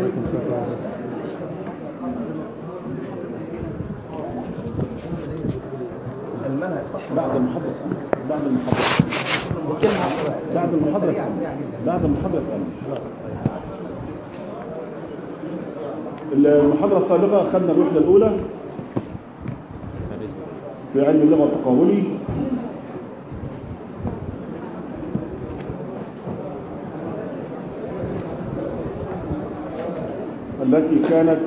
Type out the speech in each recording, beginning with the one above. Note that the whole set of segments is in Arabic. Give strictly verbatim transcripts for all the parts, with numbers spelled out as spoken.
بعد المحاضرة بعد المحاضرة بعد المحاضرة بعد المحاضرة المحاضرة السابقة أخذنا الوحدة الأولى في علم اللغة التقابلي. التي كانت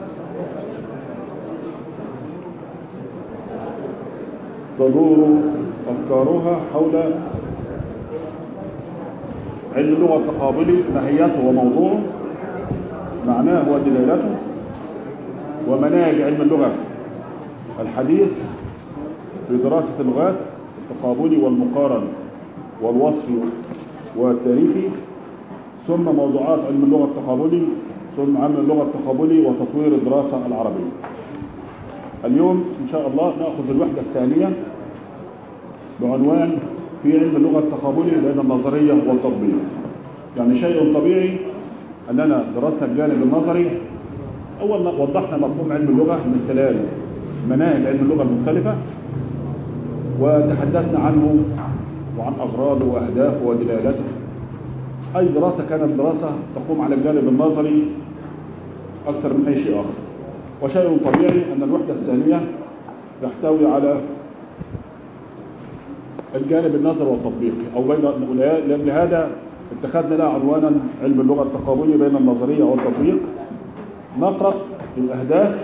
تدور أفكارها حول علم اللغة التقابلي، ماهيته وموضوعه، معناه ودلالته، ومناهج علم اللغة الحديث في دراسة اللغات التقابلي والمقارن والوصفي والتاريخي، ثم موضوعات علم اللغة التقابلي، ثم علم اللغة التقابلي وتطوير الدراسة العربية. اليوم إن شاء الله نأخذ الوحدة الثانية بعنوان في علم اللغة التقابلي بين النظرية والتطبيق. يعني شيء طبيعي أننا درسنا الجانب النظري. أولا وضحنا مفهوم علم اللغة من خلال مناهج علم اللغة المختلفة، وتحدثنا عنه وعن أغراضه وأهدافه ودلالاته. أي دراسة كانت دراسة تقوم على الجانب النظري أكثر من أي شيء آخر. وشيء طبيعي أن الوحدة الثانية تحتوي على الجانب النظري والتطبيقي، أو بين لهذا اتخذنا لها عنوانا علم اللغة التقابلي بين النظرية والتطبيق. نقرأ الأهداف.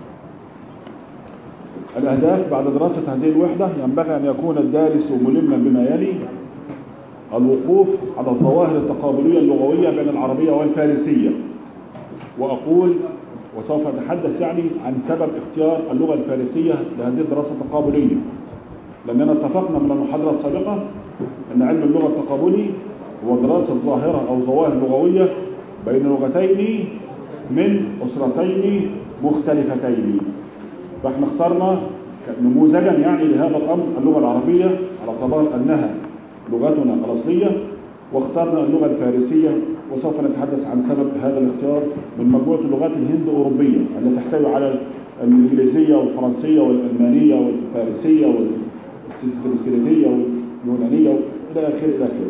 الأهداف بعد دراسة هذه الوحدة ينبغي أن يكون الدارس ملما بما يلي: الوقوف على الظواهر التقابلية اللغوية بين العربية والفارسية. وأقول وسوف أتحدث يعني عن سبب اختيار اللغة الفارسية لهذه الدراسة التقابلية، لأننا اتفقنا من المحاضرة السابقة أن علم اللغة التقابلي هو دراسة ظاهرة أو ظواهر لغوية بين لغتين من أسرتين مختلفتين. فاحنا اخترنا نموذجا يعني لهذا الأمر اللغة العربية على اعتبار أنها لغتنا الأصلية، واخترنا اللغة الفارسية، وسوف نتحدث عن سبب هذا الاختيار من مجموعة اللغات الهند أوروبية التي تحتوي على الإنجليزية والفرنسية والألمانية والفارسية والسنسكريتية واليونانية إلى آخره إلى آخره.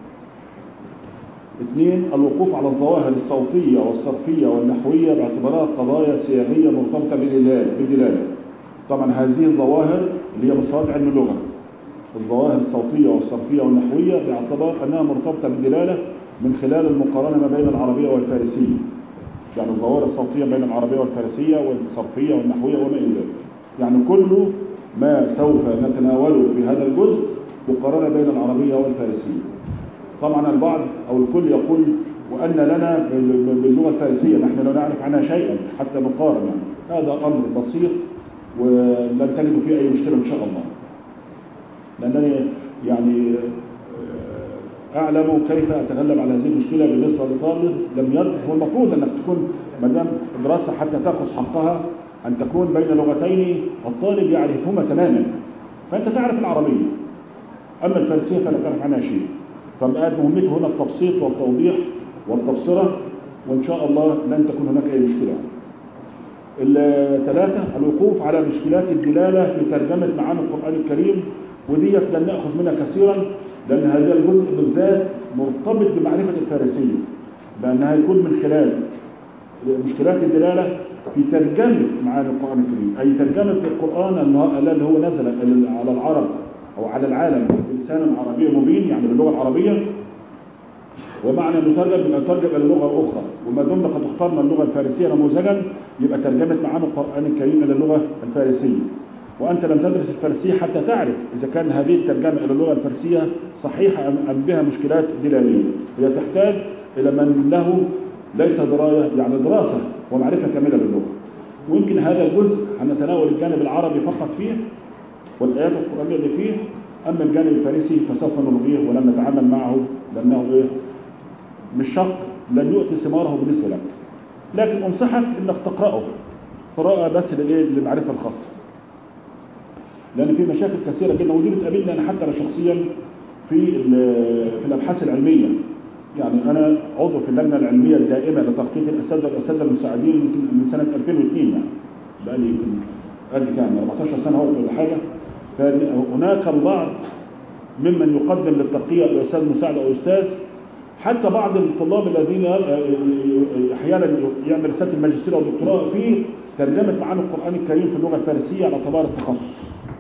اثنين: الوقوف على الظواهر الصوتية والصرفية والنحوية باعتبارها قضايا صياغية مرتبطة بالدلالة. طبعا هذه الظواهر اللي هي مستويات علم اللغة، الظواهر الصوتية والصرفية والنحوية باعتبار أنها مرتبطة بالدلالة من خلال المقارنة ما بين العربية والفارسية. يعني الظواهر الصوتية بين العربية والفارسية والصرفية والنحوية وما إلى ذلك. يعني كل ما سوف نتناوله في هذا الجزء مقارنة بين العربية والفارسية. طبعا البعض أو الكل يقول وأن لنا باللغة الفارسية نحن لا نعرف عنها شيئا حتى نقارن. هذا أمر بسيط ولن تجد فيه أي مشكلة إن شاء الله، لأنني يعني أعلم كيف أتغلب على هذه المشكلة بالنسبة لطالب لم يدرس. والمفروض أنك تكون مدام دراسة حتى تأخذ حقها أن تكون بين لغتين الطالب يعرفهما تماما، فأنت تعرف العربية، أما الفارسية فلا تعرف عنها شيء. فبقى مهمته هنا التبسيط والتوضيح والتبصرة، وإن شاء الله لن تكون هناك أي مشكلة. الثلاثة: الوقوف على مشكلات الدلالة في ترجمة معاني القرآن الكريم. وديت لن نأخذ منها كثيرا لأن هذا الجزء بالذات مرتبط بمعرفة الفارسية، لأنها يكون من خلال مشكلات الدلالة في ترجمة معاني القرآن الكريم، أي ترجمة القرآن اللي هو نزل على العرب أو على العالم بلسان عربي مبين، يعني باللغة العربية. ومعنى المترجم يبقى ترجم إلى اللغة الأخرى. وما دمنا قد اخترنا اللغة الفارسية نموذجا يبقى ترجمة معاني القرآن الكريم إلى اللغة الفارسية. وأنت لم تدرس الفارسية حتى تعرف إذا كان هذه الترجمة إلى اللغة الفارسية صحيحة أم بها مشكلات دلالية. هي تحتاج إلى من له ليس دراية يعني دراسة ومعرفة كاملة باللغة. ويمكن هذا الجزء هنتناول الجانب العربي فقط فيه والآيات القرآنية اللي فيه، أما الجانب الفارسي فسوف نلغيه ولن نتعامل معه لأنه إيه مش شق لن يؤتي ثماره بالنسبة لك. لكن أنصحك إنك تقرأه قراءة بس للمعرفة الخاصة، لأن في مشاكل كثيرة جدا ودي بتقابلنا أنا حتى أنا شخصيا في في الأبحاث العلمية. يعني أنا عضو في اللجنة العلمية الدائمة لتخطيط الأساتذة والأساتذة المساعدين من سنة ألفين واثنين، يعني بقالي يمكن قد كام أربعتاشر سنة ولا حاجة. فهناك البعض ممن يقدم للترقية الأستاذ مساعد أو أستاذ، حتى بعض الطلاب الذين أحيانا يعمل رسالة الماجستير أو الدكتوراه في ترجمة معاني القرآن الكريم في اللغة الفارسية على اعتبار التخصص.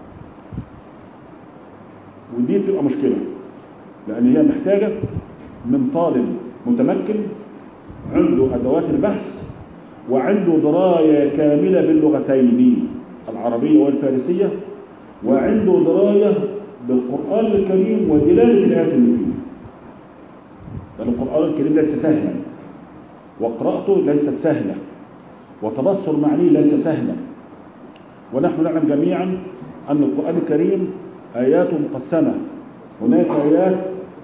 ودي بتبقى مشكلة، لأن هي محتاجة من طالب متمكن عنده أدوات البحث وعنده دراية كاملة باللغتين العربية والفارسية، وعنده دراية بالقرآن الكريم ودلالة الآيات اللي فيه. لأن القرآن الكريم ليس سهلا، وقراءته ليست سهلة، وتبصر معنيه ليس سهلا. ونحن نعلم جميعا أن القرآن الكريم آيات مقسمة، هناك آيات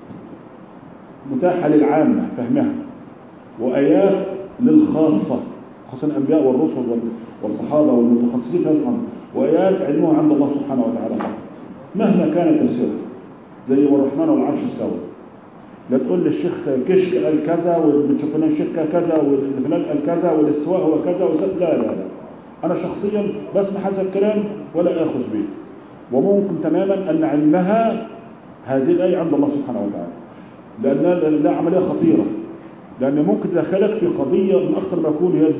متاحة للعامة فهمها، وآيات للخاصة خصوصا الأنبياء والرسل والصحابة والمتخصصين في الأمر، وآيات علمها عند الله سبحانه وتعالى مهما كان تفسيرها، زي والرحمن والعرش استوى. لا تقول للشيخ كشك قال كذا والفلان الشركة كذا والفلان قال كذا والاستواء هو كذا، لا لا لا، أنا شخصيا بسمع هذا الكلام ولا آخذ به. وممكن تماما أن علمها هذه الآية عند الله سبحانه وتعالى، لأن لا عملية خطيرة، لأن ممكن تدخلك في قضية من أكثر ما يكون هي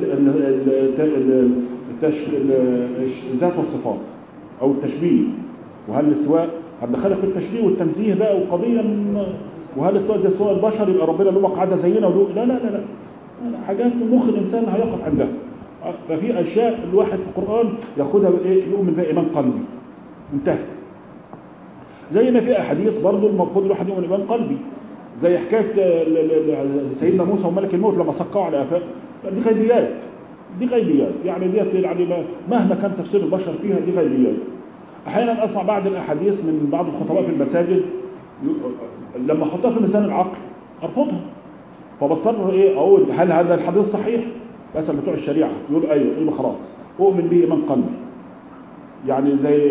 الذات والصفات أو التشبيه. وهل الاستواء هتدخلك في التشبيه والتنزيه بقى وقضية من، وهل الاستواء زي استواء البشر يبقى ربنا له قاعدة زينا ولو لا لا لا لا، حاجات من مخ الإنسان هيقف عندها. ففي أشياء الواحد في القرآن ياخدها يؤمن بها إيمان قلبي انتهى، زي ما في أحاديث برضو المفروض الواحد يؤمن إيمان قلبي، زي حكاية سيدنا موسى وملك الموت لما سقوا على آفاق. دي غيبيات، دي غيبيات يعني دي يعني مهما كان تفسير البشر فيها دي غيبيات. أحيانا أسمع بعض الأحاديث من بعض الخطباء في المساجد لما أحطها في ميزان العقل أرفضها، فبضطر إيه أقول هل هذا الحديث صحيح؟ بس بتوع الشريعة يقول أيوه، يقول خلاص أؤمن به إيمان قلبي. يعني زي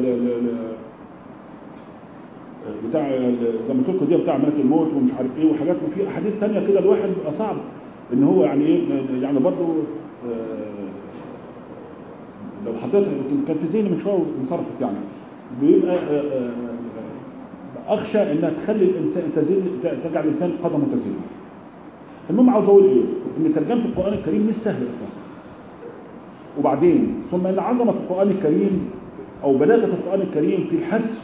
بتاع زي ما تقول دي بتاع ملك الموت ومش عارف ايه وحاجات، وفي احاديث ثانيه كده الواحد بيبقى صعب ان هو يعني ايه يعني برضه لو حطيت كان في ذهني من شويه وانصرفت، يعني بيبقى اخشى انها تخلي الانسان تزيد تجعل الانسان قدمه تزيد. المهم عاوز اقول ايه؟ ان ترجمه القران الكريم مش سهله اطلاقا. وبعدين ثم ان عظمه القران الكريم او بلاغه القران الكريم في الحذف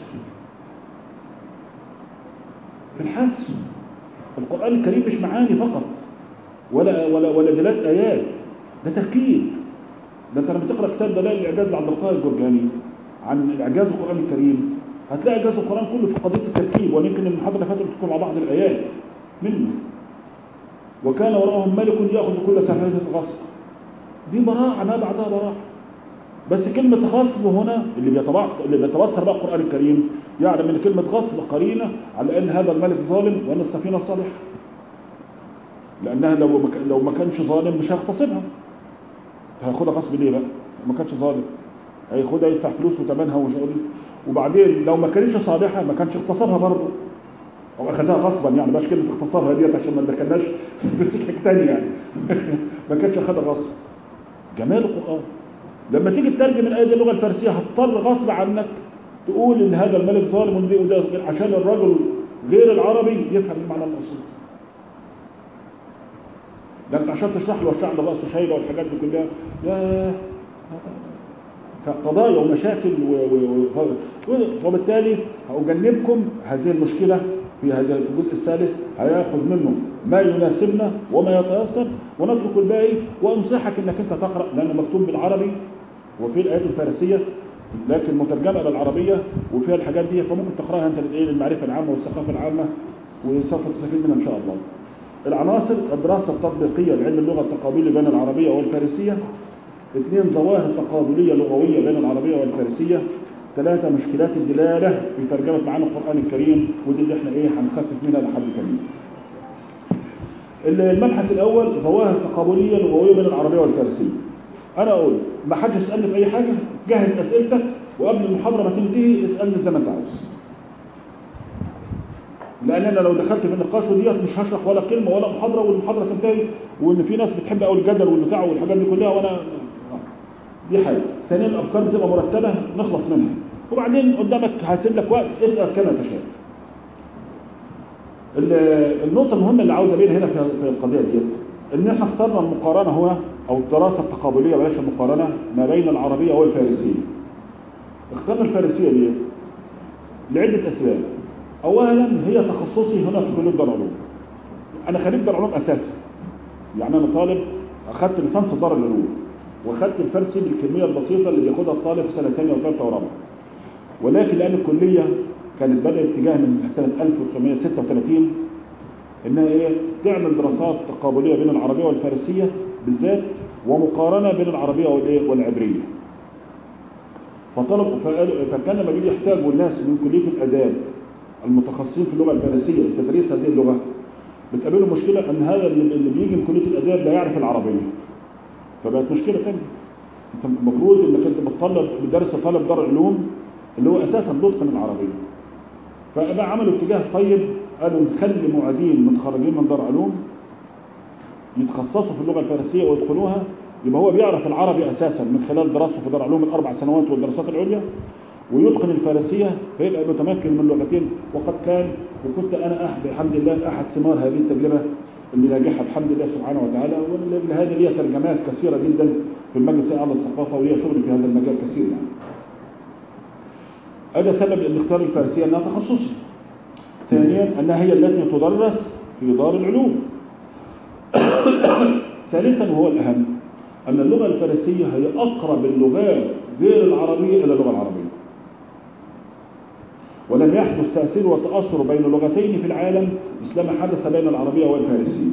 في الحذف. القرآن الكريم مش معاني فقط ولا ولا ولا دلالات آيات، ده تركيب. ده انت لما تقرأ كتاب دلائل الإعجاز لعبد القاهر الجرجاني عن إعجاز القرآن الكريم هتلاقي إعجاز القرآن كله في قضية التركيب، ويمكن المحاضرة فاتت تكون مع بعض الآيات منه. وكان وراءهم ملك يأخذ كل سفينة غصب. دي براعة ما بعدها براعة. بس كلمة غصب هنا اللي اللي بيتبصر بقى القرآن الكريم يعلم ان كلمة غصب قرينة على ان هذا الملك ظالم وان السفينة صالحة، لانها لو لو ما كانش ظالم مش هيغتصبها، هياخدها غصب ليه بقى؟ ما كانش ظالم هياخدها يدفع فلوس وثمنها ومش عارف. وبعدين لو ما كانتش صالحة ما كانش اغتصبها برضه او اخذها غصبا، يعني باش كلمة اغتصبها ديت عشان ما ندخلناش في سكة ثانية يعني ما كانش اخذها غصب. جمال القرآن لما تيجي تترجم الآية دي اللغة الفارسية هتضطر غصب عنك تقول ان هذا الملك ظالم وده عشان الرجل غير العربي يفهم المعنى الاصلي. ده انت عشان تشرح له الشعب رأس شيبة والحاجات دي كلها يا قضايا ومشاكل و... و... و... وبالتالي هأجنبكم هذه المشكلة في هذا الجزء الثالث، هياخذ منه ما يناسبنا وما يتيسر ونترك الباقي، وانصحك انك انت تقرأ لانه مكتوب بالعربي وفي الآيات الفارسية لكن مترجمة بالعربية وفيها الحاجات دي، فممكن تقرأها انت للمعرفة العامة والثقافة العامة وسوف تستفيد منها ان شاء الله. العناصر: الدراسة التطبيقية لعلم اللغة التقابلي بين العربية والفارسية. اثنين ظواهر تقابلية لغوية بين العربية والفارسية. ثلاثة مشكلات الدلالة في ترجمة معاني القرآن الكريم، ودي اللي احنا ايه هنخفف منها لحد كبير. المبحث الأول ظواهر تقابلية لغوية بين العربية والفارسية. أنا أقول ما حدش يسألني في أي حاجة، جهز أسئلتك وقبل المحاضرة ما تنتهي اسألني زي ما أنت عاوز. لان انا لو دخلت في النقاش وديت مش هشرح ولا كلمه ولا محاضره والمحاضره تنتهي، وان في ناس بتحب قوي الجدل والبتاع والحاجات دي كلها، وانا دي حاجه. ثانيا الافكار بتبقى مرتبه نخلص منها، وبعدين قدامك هسيب لك وقت اسال كما تشاء. النقطه المهمه اللي عاوز ابينها هنا في القضيه دي ان احنا اخترنا المقارنه هو او الدراسه التقابليه بلاش المقارنه ما بين العربيه والفارسيه. اخترنا الفارسيه ليه؟ لعده اسباب. اولا هي تخصصي هنا في كليه دار العلوم. انا خريج دار العلوم اساسا، يعني انا طالب اخذت ليسانس دار العلوم واخذت الفارسي بالكميه البسيطه اللي بياخدها الطالب في سنه ثانيه وثالثه ورابعه. ولكن لان الكليه كانت بدات اتجاه من سنه ألف وتسعمائة وستة وثلاثين انها ايه تعمل دراسات تقابليه بين العربيه والفارسيه بالذات، ومقارنه بين العربيه والايه والعبريه. فطلب فكان لما بيجي يحتاجوا الناس من كليه الاداب المتخصصين في اللغه الفارسيه لتدريس هذه اللغه، بتقابله مشكله ان هذا اللي بيجي من كليه الاداب لا يعرف العربيه، فبقت مشكله ثانيه. انت المفروض انك انت بتطلب بدرس طالب دار علوم اللي هو اساسا متقن العربيه. فبقى عملوا اتجاه طيب، قالوا نخلي معيدين متخرجين من دار علوم يتخصصوا في اللغه الفارسيه ويدخلوها، يبقى هو بيعرف العربي اساسا من خلال دراسته في دار علوم الاربع سنوات والدراسات العليا، ويتقن الفارسيه فيبقى متمكن من اللغتين. وقد كان وكنت انا احد الحمد لله احد ثمار هذه التجربه اللي ناجحه الحمد لله سبحانه وتعالى، ولهذا ليها ترجمات كثيره جدا في المجلس الاعلى للثقافه، وليها شغل في هذا المجال كثير يعني. هذا سبب ان اختيار الفارسيه انها تخصصي. ثانيا انها هي التي تدرس في دار العلوم. ثالثا وهو الاهم ان اللغه الفارسيه هي اقرب اللغات غير العربيه الى اللغه العربيه. ولم يحدث تاثير وتاثر بين لغتين في العالم مثلما حدث بين العربيه والفارسيه.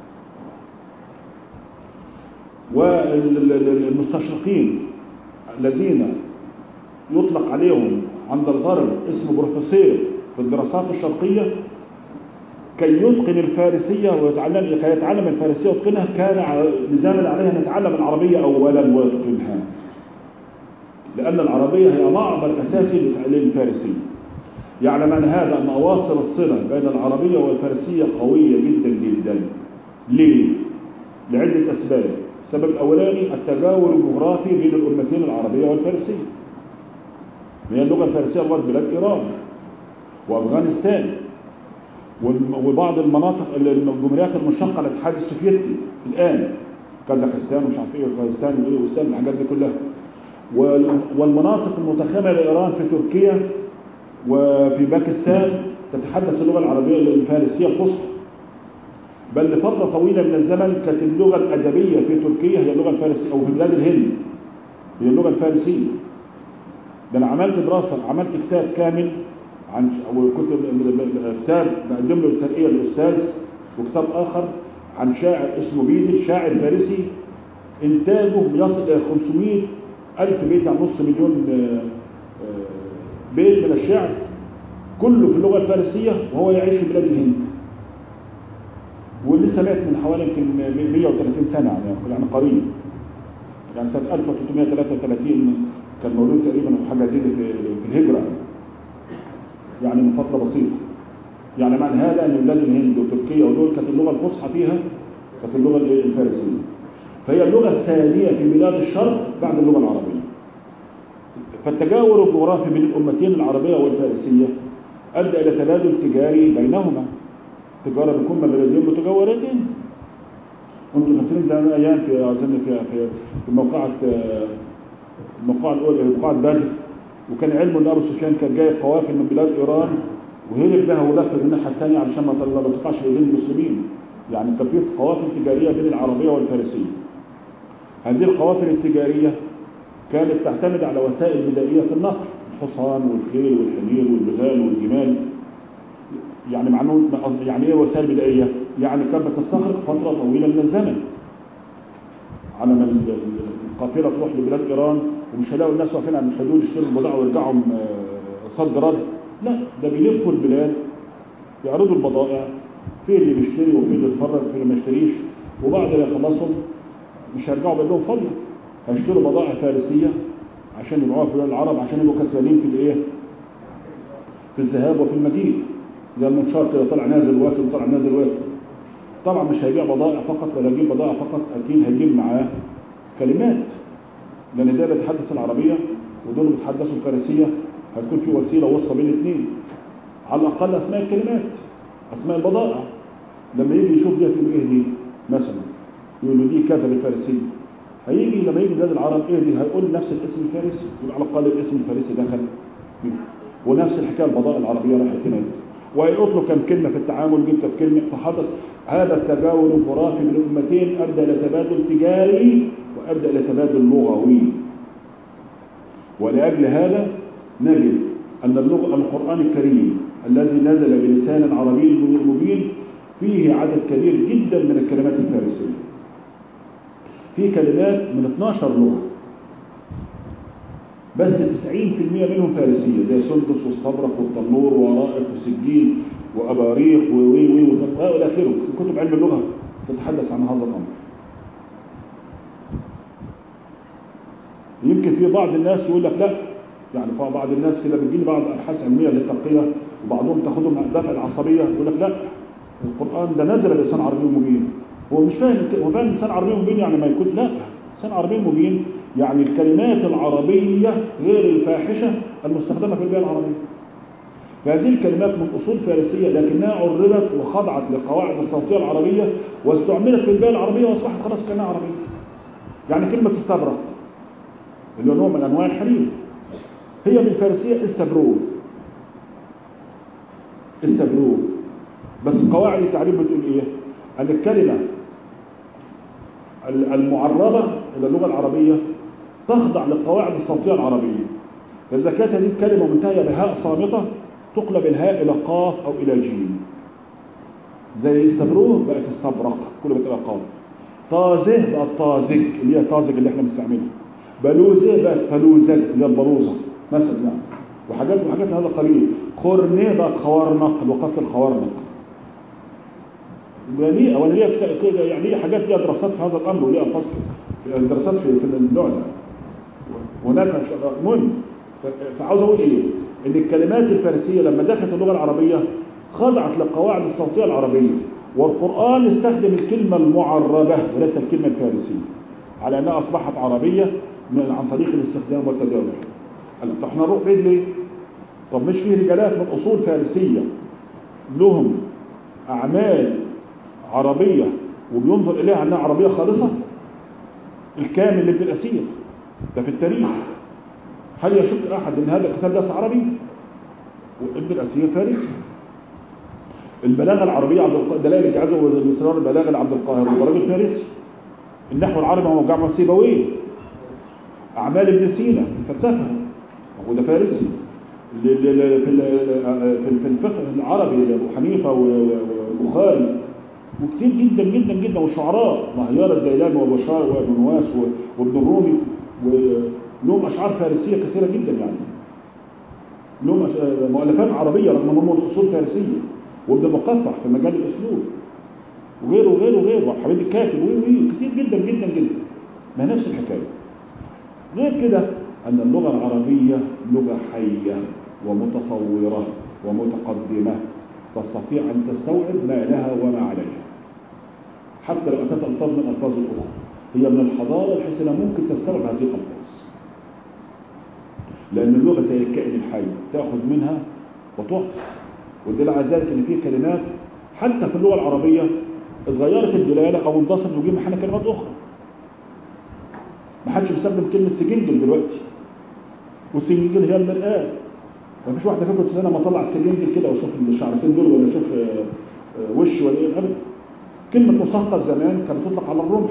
والمستشرقين الذين يطلق عليهم عند الغرب اسم بروفيسور في الدراسات الشرقيه كي يتقن الفارسيه ويتعلم كي يتعلم الفارسيه ويتقنها، كان لزاما عليه ان يتعلم العربيه اولا ويتقنها، لان العربيه هي معبر اساسي لتعليم الفارسيه. يعلم ان هذا ان اواصر الصله بين العربيه والفارسيه قويه جدا جدا. ليه؟ لعده اسباب. السبب الاولاني التجاور الجغرافي بين الامتين العربيه والفارسيه. هي اللغه الفارسيه لغه بلاد ايران وافغانستان وبعض المناطق الجمهوريات المشتقه للاتحاد السوفيتي الان، كازاخستان ومش عارف ايه وافغانستان وايه واستان الحاجات دي كلها، والمناطق المتخمه لايران في تركيا وفي باكستان تتحدث اللغه العربيه الفارسيه الفصحى. بل لفتره طويله من الزمن كانت اللغه الادبيه في تركيا هي اللغه الفارسيه، او في بلاد الهند هي اللغه الفارسيه. ده انا عملت دراسه، عملت كتاب كامل عن وكنت كتاب بقدم له الترقيه للاستاذ، وكتاب اخر عن شاعر اسمه بيدي، شاعر فارسي انتاجه يصل الى خمسمائة الف بيت، يعني نص مليون بيت من الشعر كله في اللغه الفارسيه وهو يعيش في بلاد الهند. ولسه مات من حوالي يمكن مئة وثلاثين سنه يعني يعني قريب، يعني سنه ألف وثلاثمائة وثلاثة وثلاثين كان مولود تقريبا او حاجه زي في الهجره، يعني من فتره بسيطه. يعني معنى هذا ان بلاد الهند وتركيا ودول كانت اللغه الفصحى فيها كانت اللغه الفارسيه. فهي اللغه الثانيه في بلاد الشرق بعد اللغه العربيه. فالتجاور الجغرافي بين الامتين العربيه والفارسيه ادى الى تبادل تجاري بينهما. التجاره بتكون ما بلدين متجاورتين. انتم فاكرين زمان ايام في اظن في في موقعه الموقعه الاولى موقعه بدر، وكان علمه ان ابو سفيان كان جاي قوافل من بلاد ايران وهرب بها ولف الناحيه الثانيه علشان ما تقطعش ايدين المسلمين. يعني كان في قوافل تجاريه بين العربيه والفارسيه. هذه القوافل التجاريه كانت تعتمد على وسائل بدائيه في النقل، الحصان والخيل والحمير والبغال والجمال. يعني معناه يعني ايه وسائل بدائيه؟ يعني كانت بتستغرق فتره طويله من الزمن على ما القافله تروح لبلاد ايران، ومش هيلاقوا الناس واقفين عند الحدود يشتروا البضاعه ويرجعوا صد رد. لا، ده بيلفوا البلاد يعرضوا البضائع، في اللي بيشتري وفي اللي يتفرج وفي اللي ما يشتريش، وبعد ما يخلصوا مش هيرجعوا بيدهم فاضيه، هيشتروا بضائع فارسيه عشان يبيعوها في بلاد العرب عشان يبقوا كسبانين في الايه؟ في الذهاب وفي المجيء. زي المنشار كده طلع نازل واكل وطلع نازل واكل. طبعا مش هيبيع بضائع فقط ولا يجيب بضائع فقط، اكيد هيجيب معاه كلمات، لان ده بيتحدث العربيه ودول بيتحدثوا الفارسيه، هتكون في وسيله وسطى بين الاثنين. على الاقل اسماء الكلمات، اسماء البضائع، لما يجي يشوف دي هتقول ايه دي مثلا، يقول له دي كذا بالفارسيه، هيجي لما يجي بلاد العرب ايه دي، هيقول نفس الاسم الفارسي، يبقى على الاقل الاسم الفارسي دخل فيه. ونفس الحكايه البضائع العربيه راحت هنا، ويقول له كم كلمه في التعامل، جبت في كلمه، فحدث هذا التجاوز الخرافي من الامتين ادى الى تبادل تجاري وادى الى تبادل لغوي. ولاجل هذا نجد ان اللغه القران الكريم الذي نزل بلسان عربي مبين فيه عدد كبير جدا من الكلمات الفارسيه. في كلمات من اثناشر لغه بس تسعين بالمئة منهم فارسيه، زي سندس واستبرق والتنور ورائق وسجين واباريق ووي وي وتقاء الى اخره. كتب علم اللغه تتحدث عن هذا الامر. يمكن في بعض الناس يقول لك لا، يعني بعض الناس كده بتجيني بعض ابحاث علميه للترقيه وبعضهم تاخدهم مع الدفع العصبيه، يقول لك لا القران ده نزل بلسان عربي مبين. هو مش فاهم، هو فاهم لسان عربي مبين يعني ما يكون، لا، لسان عربي مبين يعني الكلمات العربيه غير الفاحشه المستخدمه في البيئه العربيه. فهذه الكلمات من اصول فارسيه لكنها عربت وخضعت للقواعد الصوتيه العربيه واستعملت في البيئه العربيه واصبحت خلاص كانها عربيه. يعني كلمه استبرق اللي هو نوع من انواع الحرير هي بالفارسيه استبرو استبرو بس قواعد التعريف بتقول ايه؟ ان الكلمه المعربه الى اللغه العربيه تخضع للقواعد الصوتيه العربيه. فاذا كانت هذه الكلمه منتهيه بهاء صامته تقلب الهاء الى قاف او الى جيم. زي استبروه بقت استبرق قلبت الى قاف. طازه بقت طازج اللي هي طازج اللي احنا بنستعملها. بلوزه بقت فلوزج اللي هي البلوزه مثلا يعني. وحاجات وحاجات من هذا القبيل. خرنه بقت خوارنق وقص الخوارنق. وليه ولا ليه كده يعني، ليه حاجات ليها دراسات في هذا الامر وليها فصل دراسات في في النوع ده. هناك مهم. فعاوز اقول ايه؟ ان الكلمات الفارسيه لما دخلت اللغه العربيه خضعت للقواعد الصوتيه العربيه، والقران استخدم الكلمه المعربه وليس الكلمه الفارسيه على انها اصبحت عربيه عن طريق الاستخدام والتداول. طب احنا نروح بعيد ليه؟ طب مش في رجالات من اصول فارسيه لهم اعمال عربيه وبينظر اليها انها عربيه خالصه؟ الكامل لابن الاسير ده في التاريخ. هل يشك احد ان هذا الكتاب ده عربي؟ وابن الاسير فارسي. البلاغه العربيه عبد القاهر، دلائل الجعازه والاصرار البلاغه لعبد القاهر والراجل فارسي. النحو العربي هو جامع سيبويه. اعمال ابن سينا الفلسفه وده فارسي. في في الفقه العربي ابو حنيفه والبخاري وكتير جدا جدا جدا، والشعراء مهيار الديلان وبشار وابن نواس وابن الرومي ولهم اشعار فارسيه كثيره جدا، يعني لهم مؤلفات عربيه رغم انهم من اصول فارسيه. وابن مقطع في مجال الاسلوب وغيره وغيره وغيره حبيب الكاتب وغيره كتير جدا جدا جدا. ما نفس الحكايه. غير كده ان اللغه العربيه لغه حيه ومتطوره ومتقدمه تستطيع ان تستوعب ما لها وما عليها. حتى لو اتت الفاظ من الفاظ الاخرى هي من الحضاره بحيث انها ممكن تستوعب هذه الالفاظ. لان اللغه زي الكائن الحي تاخذ منها وتعطي. والدليل على ذلك ان في كلمات حتى في اللغه العربيه اتغيرت الدلاله او اندثرت وجي محلها كلمات اخرى. ما حدش بيستخدم كلمه سجنجل دلوقتي. والسجنجل هي المرآة. ما فيش واحده فيكم تستنى ما اطلع السجنجل كده واشوف الشعرتين دول ولا اشوف وش ولا ايه ابدا. كلمه مثقف زمان كانت تطلق على الرمح.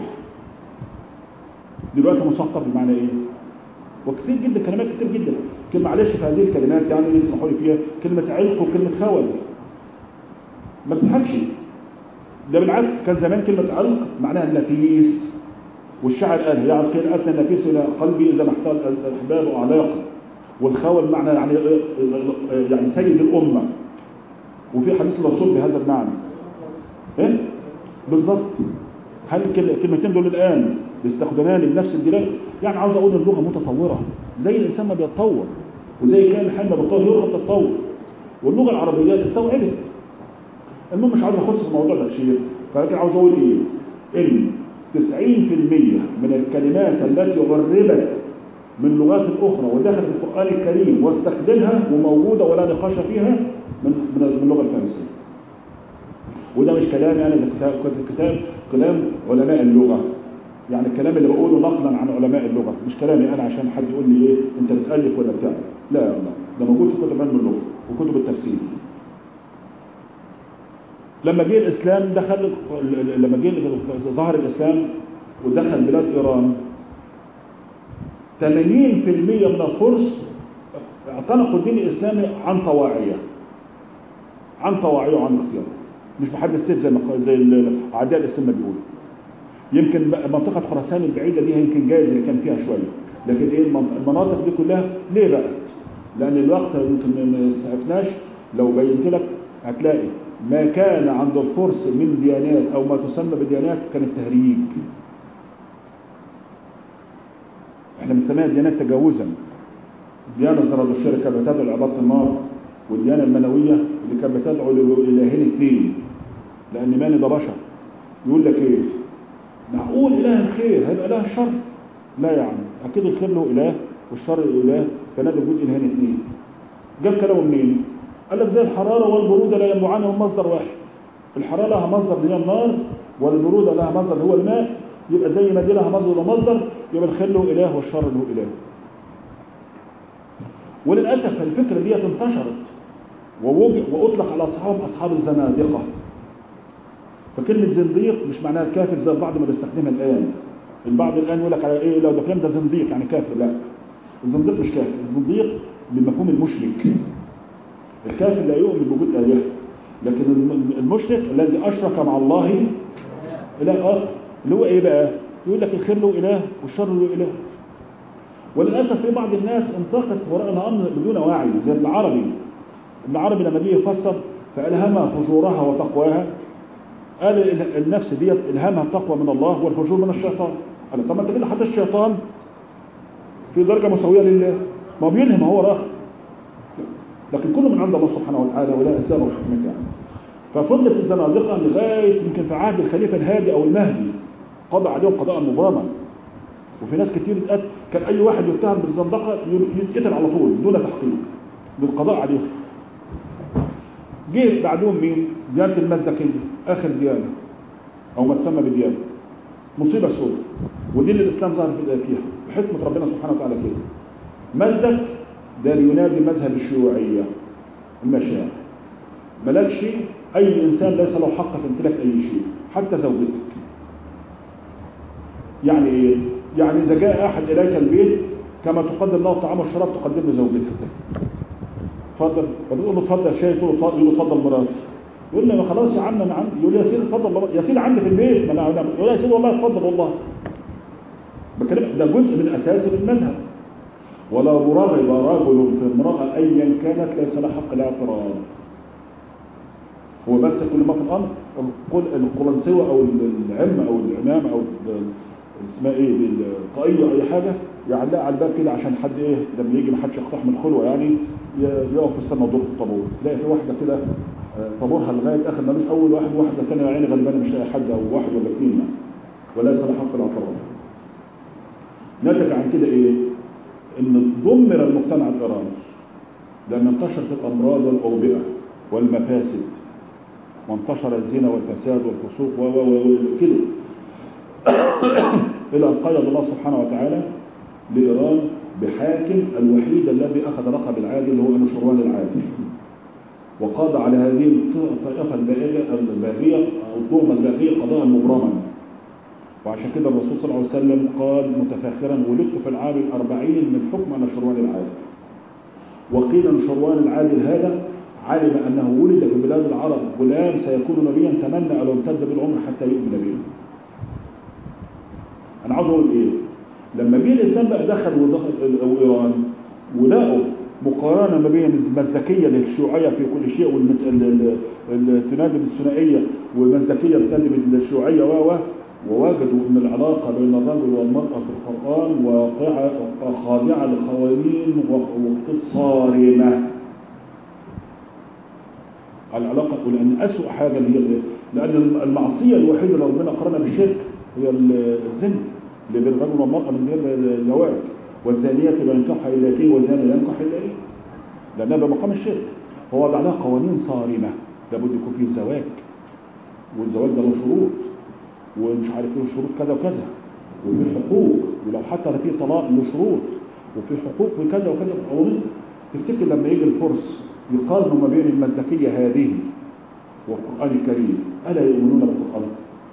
دلوقتي مثقف بمعنى ايه؟ وكثير جدا كلمات كتير جدا. كلمه معلش في هذه الكلمات يعني يسمحوا لي فيها كلمه علق وكلمه خول. ما تضحكش. ده بالعكس كان زمان كلمه علق معناها النفيس. والشاعر قال يعرف كده اسنى النفيس الى قلبي اذا ما احتال الاحباب اعلاقا. والخول معنى يعني يعني سيد الامه. وفي حديث الرسول بهذا المعنى. ايه؟ بالظبط. هل الكلمتين دول الان بيستخدمان بنفس الدلاله؟ يعني عاوز اقول اللغه متطوره زي الانسان ما بيتطور وزي كان الحال ما بيتطور اللغه بتتطور. واللغه العربيه استوعبت المهم مش عاوز اخص في الموضوع ده كتير، فلكن عاوز اقول ايه؟ ان تسعين بالمئة من الكلمات التي غربت من لغات اخرى ودخلت القران الكريم واستخدمها وموجوده ولا نقاش فيها من من اللغه الفارسيه. وده مش كلامي انا، ده كتاب كتاب كلام علماء اللغه. يعني الكلام اللي بقوله نقلا عن علماء اللغه، مش كلامي انا عشان حد يقول لي ايه انت بتالف ولا بتاع. لا لا، ده موجود في كتب علم اللغه وكتب التفسير. لما جه الاسلام دخل، لما جه ظهر الاسلام ودخل بلاد ايران، ثمانين بالمئة من الفرس اعتنقوا الدين الاسلامي عن طواعيه، عن طواعيه وعن اختيار، مش بحد السيف زي ما زي اعداء الاسلام بيقولوا. يمكن منطقه خراسان البعيده دي يمكن جايز اللي كان فيها شويه، لكن ايه المناطق دي كلها ليه بقى؟ لان الوقت يمكن ما سعفناش. لو بينت لك هتلاقي ما كان عند الفرس من ديانات او ما تسمى بديانات كانت تهريج. احنا بنسميها ديانات تجاوزا. الديانه الزرادشتيه اللي كانت بتدعو لعباده النار، والديانه المنويه اللي كانت بتدعو لالهين اثنين، لان ماني ده بشر. يقول لك ايه؟ معقول اله الخير هيبقى اله الشر؟ لا يا عم، اكيد الخير له اله والشر له اله، فنادى وجود الهين اثنين. جاب كلامه منين؟ قال لك زي الحراره والبروده لا ينبعان من مصدر واحد. الحراره لها مصدر اللي هي النار، والبروده لها مصدر هو الماء، يبقى زي ما دي لها مصدر ومصدر، يبقى الخير له اله والشر له اله. وللاسف الفكره دي انتشرت واطلق على اصحاب اصحاب الزنادقه. فكلمه زنديق مش معناها كافر زي البعض ما بيستخدمها الان. البعض الان يقول لك على ايه لو ده كلام ده زنديق يعني كافر. لا، الزنديق مش كافر. الزنديق بمفهوم المشرك. الكافر لا يؤمن بوجود اله، لكن المشرك الذي اشرك مع الله اله اخر، اللي هو ايه بقى؟ يقول لك الخير له اله والشر له اله. وللاسف في بعض الناس انطلقت وراء الامر بدون وعي، زي ابن عربي. ابن عربي لما جه يفسر فالهمها فجورها وتقواها، قال النفس ديت الهمها التقوى من الله والفجور من الشيطان. قال طب ما انت كده حتى الشيطان في درجه مساويه لله، ما بيلهم هو راخ، لكن كله من عند الله سبحانه وتعالى ولا اسباب وحكمته يعني. ففضلت الزنادقه لغايه يمكن في عهد الخليفه الهادي او المهدي قضى عليهم قضاء مبرما. وفي ناس كتير اتقتل، كان اي واحد يتهم بالزندقه يتقتل على طول دون تحقيق بالقضاء عليهم. جه بعدهم مين؟ ديانه المزدكيه، اخر ديانه او ما تسمى بديانه. مصيبه سوداء، ودين الاسلام ظهر فيها بحكمه ربنا سبحانه وتعالى كده. مزدك ده ينادي مذهب الشيوعيه المشاعر. مالكش اي انسان ليس له حق في امتلاك اي شيء حتى زوجتك. يعني ايه؟ يعني اذا جاء احد اليك البيت كما تقدم له الطعام والشراب تقدم له زوجتك. اتفضل، فتقول له اتفضل شاي، تقول له اتفضل مراتي. يقول لي خلاص يا عم انا عندي. يقول لي يا سيدي اتفضل يا سيدي عندي في البيت. ما انا يقول يا سيدي والله اتفضل والله. بكلمك ده جزء من اساس المذهب. ولا رغب رجل في امراه ايا كانت ليس له حق الاعتراض. هو بس كل ما في الامر القرنسوه او العمه او العمامه او اسمها ايه الطاقيه او اي حاجه يعلقها على الباب كده عشان حد ايه لما يجي ما حدش يقتحم الخلوه يعني يقف في السنه ودور في الطابور. تلاقي في واحده كده طابورها لغايه اخر مالوش اول واحد، واحده ثانيه يا عيني غلبانه مش لاقي حد او واحد ولا اثنين يعني. وليس له حق الاعتراض. نتج عن كده ايه؟ ان دمر المجتمع الايراني لان انتشرت الامراض والاوبئه والمفاسد، وانتشر الزنا والفساد والفسوق وكده الى ان قيد الله سبحانه وتعالى لايران بحاكم الوحيد الذي اخذ لقب العادل اللي هو انوشروان العادل، وقضى على هذه الطائفه الباغيه او الظلمه الباغيه قضاء مبرما. وعشان كده الرسول صلى الله عليه وسلم قال متفاخرا ولدت في العام الأربعين من حكم انوشروان العادل. وقيل انوشروان العادل هذا علم انه ولد في بلاد العرب غلام سيكون نبيا، تمنى ان يمتد بالعمر حتى يؤمن به. انا عاوز اقول ايه؟ لما جه الاسلام بقى دخل ودخل ايران ولقوا مقارنه ما بين المزدكيه للشيوعيه في كل شيء والتنادي بالثنائيه والمزدكيه بتنادي بالشيوعيه و ووجدوا ان العلاقه بين الرجل والمراه في القران واقعه خاضعه لقوانين وخطوط صارمه. العلاقة، ولأن أسوأ حاجة اللي هي لأن المعصية الوحيدة اللي ربنا قرنها بالشرك هي الزنا اللي بين الرجل والمرأة من غير زواج، والزانية لا ينكح إلا كي والزاني لا ينكح إلا إيه، لأنها بمقام الشرك. فهو وضع لها قوانين صارمة، لابد يكون فيه زواج، والزواج ده له شروط ومش عارف ايه شروط كذا وكذا، وفي حقوق، ولو حتى في طلاق له شروط وفي حقوق وكذا وكذا قوانين. تفتكر لما يجي الفرس يقارنوا ما بين المزدكية هذه والقرآن الكريم ألا يؤمنون بالقرآن؟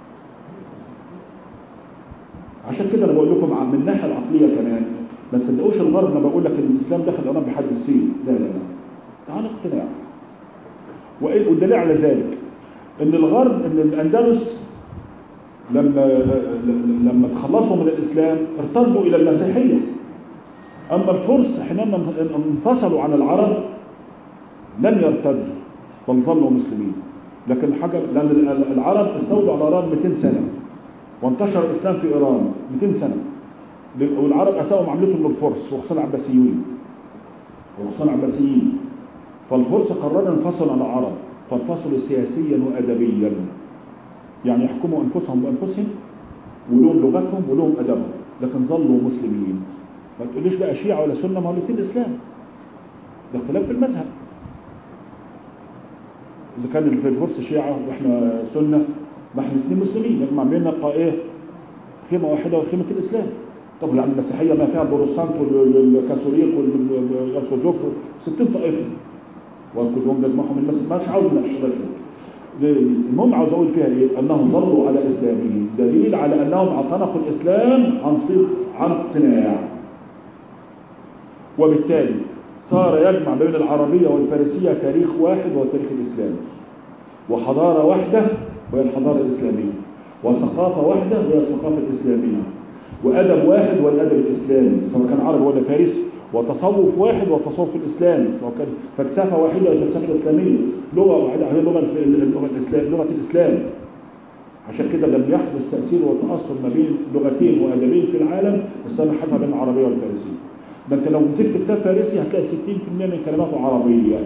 عشان كده انا بقول لكم من الناحيه العقليه كمان ما تصدقوش الغرب. انا بقول لك ان الاسلام دخل ايران بحد السين، لا لا لا، تعال اقتناع. والدليل على ذلك ان الغرب، ان الاندلس لما لما تخلصوا من الاسلام ارتدوا الى المسيحيه. اما الفرس حينما انفصلوا عن العرب لم يرتدوا بل ظلوا مسلمين. لكن الحاجه لان العرب استولوا على ايران مئتين سنه وانتشر الاسلام في ايران مئتين سنه، والعرب اساءوا معاملتهم للفرس وخصوصا العباسيين وخصوصا العباسيين. فالفرس قرروا انفصلوا عن العرب، فانفصلوا سياسيا وادبيا، يعني يحكموا انفسهم بانفسهم ولهم لغتهم ولهم ادبهم، لكن ظلوا مسلمين. ما تقوليش بقى شيعه ولا سنه، ما هو الاثنين اسلام، ده اختلاف في المذهب. اذا كان في الفرس شيعه واحنا سنه، ما احنا الاثنين مسلمين، لكن عاملين ايه؟ خيمه واحده وخيمه الاسلام. طب يعني المسيحيه ما فيها البروتستانت والكاثوليك والارثوذكس ستين طائفه وكلهم نجمعهم المسيح، مش عاوز نشرح. المهم عاوز اقول فيها ايه؟ انهم ظلوا على اسلامهم، دليل على انهم اعتنقوا الاسلام عن صدق عن اقتناع. وبالتالي صار يجمع بين العربيه والفارسيه تاريخ واحد وهو تاريخ الاسلام، وحضاره واحده وهي الحضاره الاسلاميه، وثقافه واحده وهي الثقافه الاسلاميه، وادب واحد هو الادب الاسلامي سواء كان عربي ولا فارسي، وتصوف واحد والتصوف الاسلامي سواء كان فلسفه واحده ولا الفلسفه الاسلاميه، لغه واحده هي لغه اللغه الاسلام لغه الاسلام. عشان كده لم يحدث تاثير وتاثر ما بين لغتين وادبين في العالم السابق حتى بين العربيه والفارسيه. ده انت لو مسكت كتاب فارسي هتلاقي ستين بالمئة من كلماته عربيه.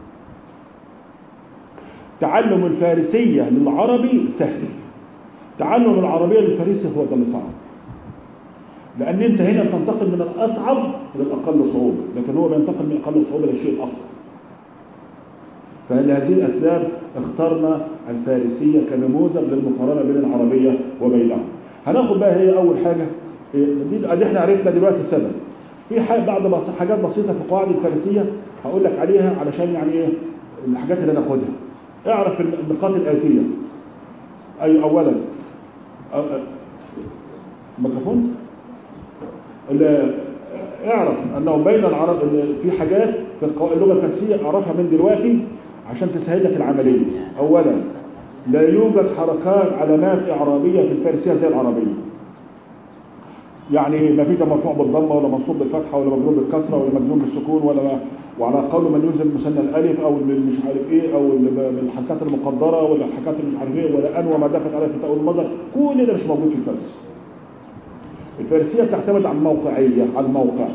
تعلم الفارسيه للعربي سهل، تعلم العربيه للفارسي هو ده اللي صعب، لأن أنت هنا بتنتقل من الأصعب إلى الأقل صعوبة، لكن هو بينتقل من أقل صعوبة للشيء الأصعب. فلهذه الأسباب اخترنا الفارسية كنموذج للمقارنة بين العربية وبينها. هناخد بقى هي أول حاجة دي احنا عرفنا دلوقتي السبب. في بعض حاجات بسيطة في قواعد الفارسية هقول لك عليها علشان يعني إيه الحاجات اللي ناخدها. اعرف النقاط الآتية. أي أولا ميكروفون. اعرف انه بين العرب في حاجات في اللغه الفارسيه اعرفها من دلوقتي عشان تسهل لك العمليه. اولا لا يوجد حركات علامات اعرابيه في الفارسيه زي العربيه، يعني ما فيش مرفوع بالضمه ولا منصوب بالفتحه ولا مجرور بالكسره ولا مجزوم بالسكون ولا وعلى قول من يوزن مثنى الالف او مش عارف ايه او من الحركات المقدره ولا الحركات اللي مش عارف ايه ولا ان وما دخلت عليها في تاء المصدر، كل ده مش موجود في الفارسي. الفارسية بتعتمد على الموقعية، على الموقع.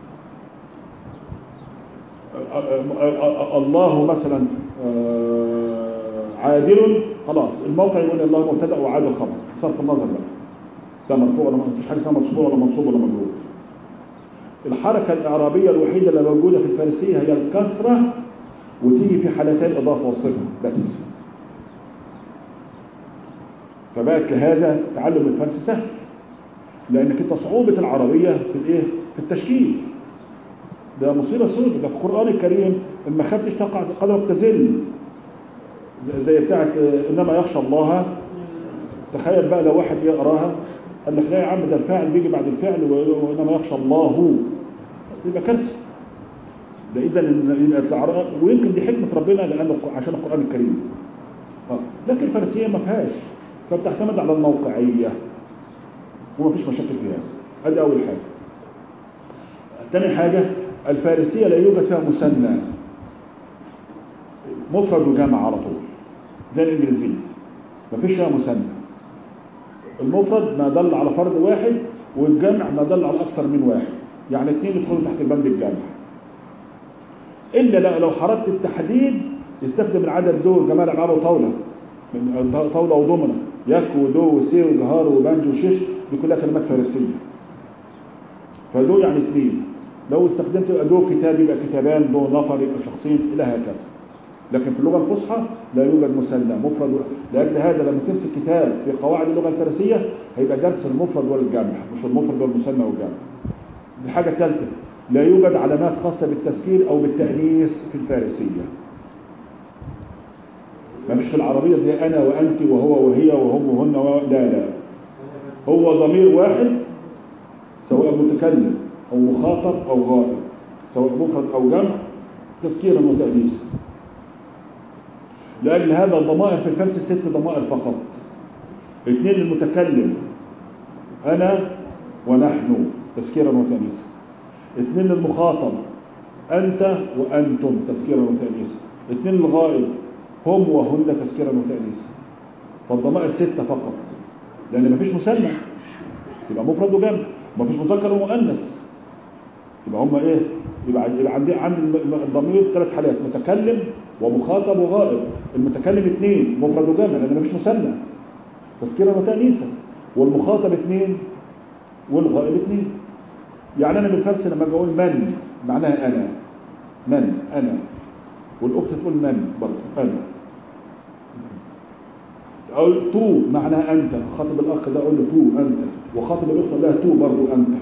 الله مثلا عادل، خلاص الموقع يقول الله مبتدأ وعادل خبر، صرف النظر بقى ده مرفوع ولا مفيش حاجه اسمها مرفوع ولا منصوب ولا مجرور. الحركة الإعرابية الوحيدة اللي موجودة في الفارسية هي الكسرة، وتيجي في حالتين إضافة وصفة بس. فبقت لهذا تعلم الفارسي سهل، لأنك انت صعوبة العربية في الايه؟ في التشكيل. ده مصيبة سودة، ده في القرآن الكريم لما خدتش تقع قدرك تزل زي بتاعت انما يخشى الله. تخيل بقى لو واحد يقراها قال لك لا يا عم ده الفاعل بيجي بعد الفعل وانما يخشى الله، يبقى كارثة. ده اذا ويمكن دي حكمة ربنا لأنه عشان القرآن الكريم. لكن الفارسية ما فيهاش، فبتعتمد على الموقعية وما فيش مشاكل فيها. هذه أول حاجة. ثاني حاجة الفارسية لا يوجد فيها مثنى، مفرد وجمع على طول زي الإنجليزية، ما فيش فيها مثنى. المفرد ما دل على فرد واحد والجمع ما دل على أكثر من واحد، يعني اثنين يدخلوا تحت البند الجمع. إلا لو حركت التحديد يستخدم العدد دو جمال ألعاب وطاولة، من طاولة وضمنة، يك ودو وسي وجهار وبانج وشيش، دي كلها كلمات فارسية. فدو يعني اثنين. لو استخدمت دو كتاب يبقى كتابان، دو نفر يبقى شخصين، إلى هكذا. لكن في اللغة الفصحى لا يوجد مثنى مفرد. لأجل هذا لما تمسك كتاب في قواعد اللغة الفارسية هيبقى درس المفرد والجمع، مش المفرد والمثنى والجمع. الحاجة الثالثة، لا يوجد علامات خاصة بالتذكير أو بالتأنيث في الفارسية. ما مش في العربية زي أنا وأنت وهو وهي وهم وهن و... لا لا، هو ضمير واحد سواء متكلم أو مخاطب أو غائب، سواء مفرد أو جمع، تذكيرا وتأنيثا. لأجل هذا الضمائر في الفارسي ست ضمائر فقط. اثنين للمتكلم أنا ونحن تذكيرا وتأنيثا. اثنين للمخاطب أنت وأنتم تذكيرا وتأنيثا. اثنين للغائب هم وهن تذكيرا وتأنيثا. فالضمائر ستة فقط، لأن مفيش مثنى يبقى مفرد وجمع، مفيش مذكر ومؤنث يبقى هم ايه؟ يبقى عندي عند الضمير ثلاث حالات، متكلم ومخاطب وغائب. المتكلم اثنين مفرد وجمع لأن مفيش مثنى تذكيرا وتأنيثا، والمخاطب اثنين والغائب اثنين. يعني أنا بالفارسي لما أقول من معناها أنا، من أنا، والأخت تقول من برضه أنا. أقول تو معناها أنت، خاطب الأخ ده أقول له تو أنت، وخاطب الأخت لها تو برضه أنت.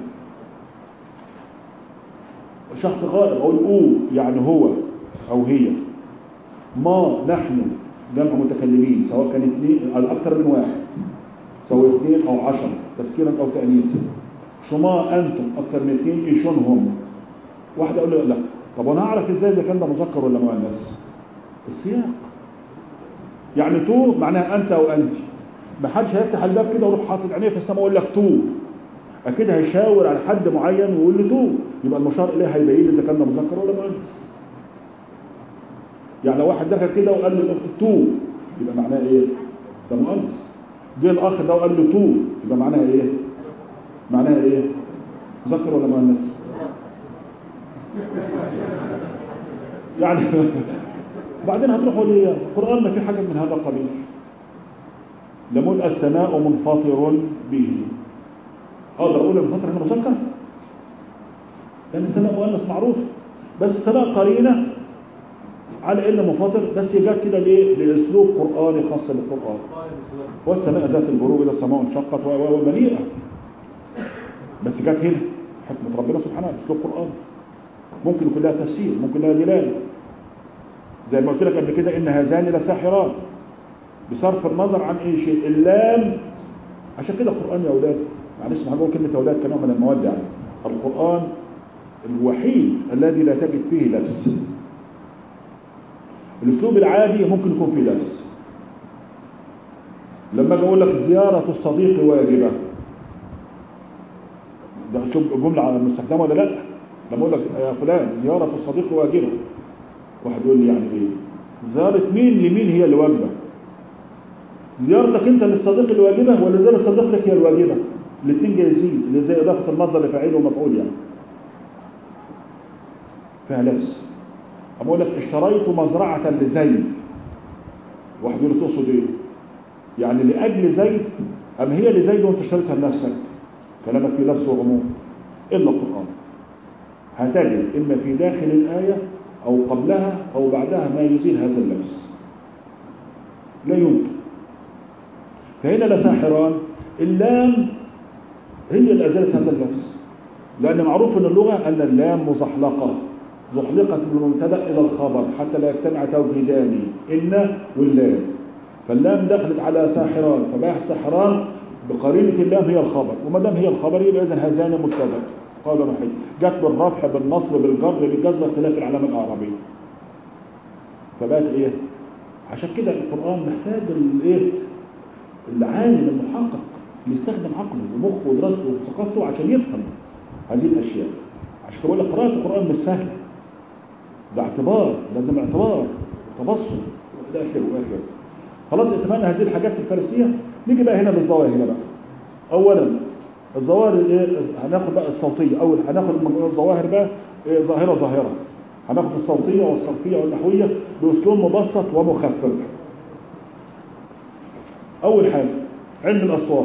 شخص غائب أقول أو يعني هو أو هي. ما نحن جمع متكلمين سواء كان اثنين أو أكثر من واحد، سواء اثنين أو عشر تذكيرا أو تأنيثا. شما أنتم أكثر من اثنين، إيشون هم. واحد أقول له لا، طب وأنا أعرف إزاي إذا كان ده مذكر ولا مؤنث؟ السياق. يعني تو معناها أنت أو أنت. ما حدش هيفتح الباب كده ويروح حاطط عينيه في السماء ويقول لك تو، أكيد هيشاور على حد معين ويقول له تو، يبقى المشار إليه هيبين إذا كان ده مذكر ولا مؤنث. يعني لو واحد دخل كده وقال له تو يبقى معناها إيه؟ ده مؤنث. جه الأخ ده وقال له تو يبقى معناها إيه؟ معناها إيه؟ مذكر ولا مؤنث؟ يعني بعدين هتروحوا ليه؟ القرآن ما في حاجة من هذا القبيل. لملء السماء منفطر به. اقدر اقول المنفطر هنا مذكر؟ لان السماء مؤنث معروف، بس السماء قرينه على ان منفطر، بس جت كده ليه؟ لاسلوب قرآني خاص بالقرآن. والسماء ذات البروج اذا السماء انشقت ومليئه. بس جت هنا حكمه ربنا سبحانه، اسلوب قرآني. ممكن يكون لها تفسير، ممكن لها دلاله. زي ما قلت لك قبل كده ان هذان لساحران، بصرف النظر عن اي شيء. اللام عشان كده القرآن يا اولاد، معلش ما هقول كلمه يا اولاد كنوع من المواد، يعني القرآن الوحيد الذي لا تجد فيه لبس. الاسلوب العادي ممكن يكون فيه لبس. لما اجي اقول لك زياره الصديق واجبه، ده اسلوب جمله مستخدمه ولا لا؟ لما اقول لك يا فلان زياره الصديق واجبه، واحد يقول لي يعني ايه؟ زياره مين لمين هي اللي واجبه؟ زيارتك انت للصديق الواجبه ولا زياره الصديق لك هي الواجبه؟ الاثنين جايزين، اللي زي اضافه المصدر لفاعل ومفعول، يعني فيها لبس. اما اقول لك اشتريت مزرعه لزيد، واحد يقول لي تقصد ايه؟ يعني لاجل زيد ام هي لزيد وانت اشتريتها لنفسك؟ كلامك فيه لبس وعموم. الا القرآن هتجد اما في داخل الايه او قبلها او بعدها ما يزيل هذا اللبس، لا يمكن. فهنا لساحران، اللام هي اللي ازالت هذا اللبس، لان معروف ان اللغه ان اللام مزحلقه، زحلقه من المبتدا الى الخبر حتى لا يجتمع توكيدان، ان واللام. فاللام دخلت على ساحران، فبقى ساحران بقرينه اللام هي الخبر، وما دام هي الخبر يبقى اذا هذان مبتدا. قال رحيل جت بالرفع بالنصب بالجر بالجزم اختلاف العلامه الاعرابيه. فبقت ايه؟ عشان كده القران محتاج الايه؟ العالم المحقق اللي يستخدم عقله ومخه ودراسته وثقافته عشان يفهم هذه الاشياء. عشان كده بقول لك قراءه القران مش سهله، ده اعتبار، لازم اعتبار وتبصر الى اخره واخره. خلاص اتفقنا هذه الحاجات في الفارسيه. نيجي بقى هنا للظواهر. هنا بقى اولا الظواهر ايه؟ هناخد بقى الصوتيه. اول هناخد من الظواهر بقى إيه؟ ظاهره ظاهره هناخد الصوتية والصرفية والنحوية بأسلوب مبسط ومخفف. أول حاجة علم الأصوات.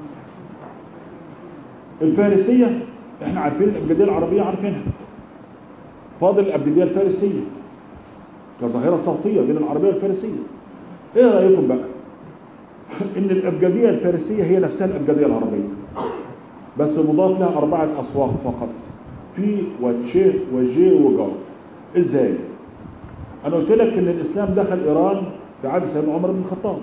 الفارسية احنا عارفين، الأبجدية العربية عارفينها، فاضل الأبجدية الفارسية كظاهرة صوتية بين العربية والفارسية. ايه رأيكم بقى ان الأبجدية الفارسية هي نفسها الأبجدية العربية، بس مضاف لها أربعة أصوات فقط، في وتشه وجي وجا. ازاي؟ انا قلت لك ان الاسلام دخل ايران في عهد سيدنا عمر بن الخطاب،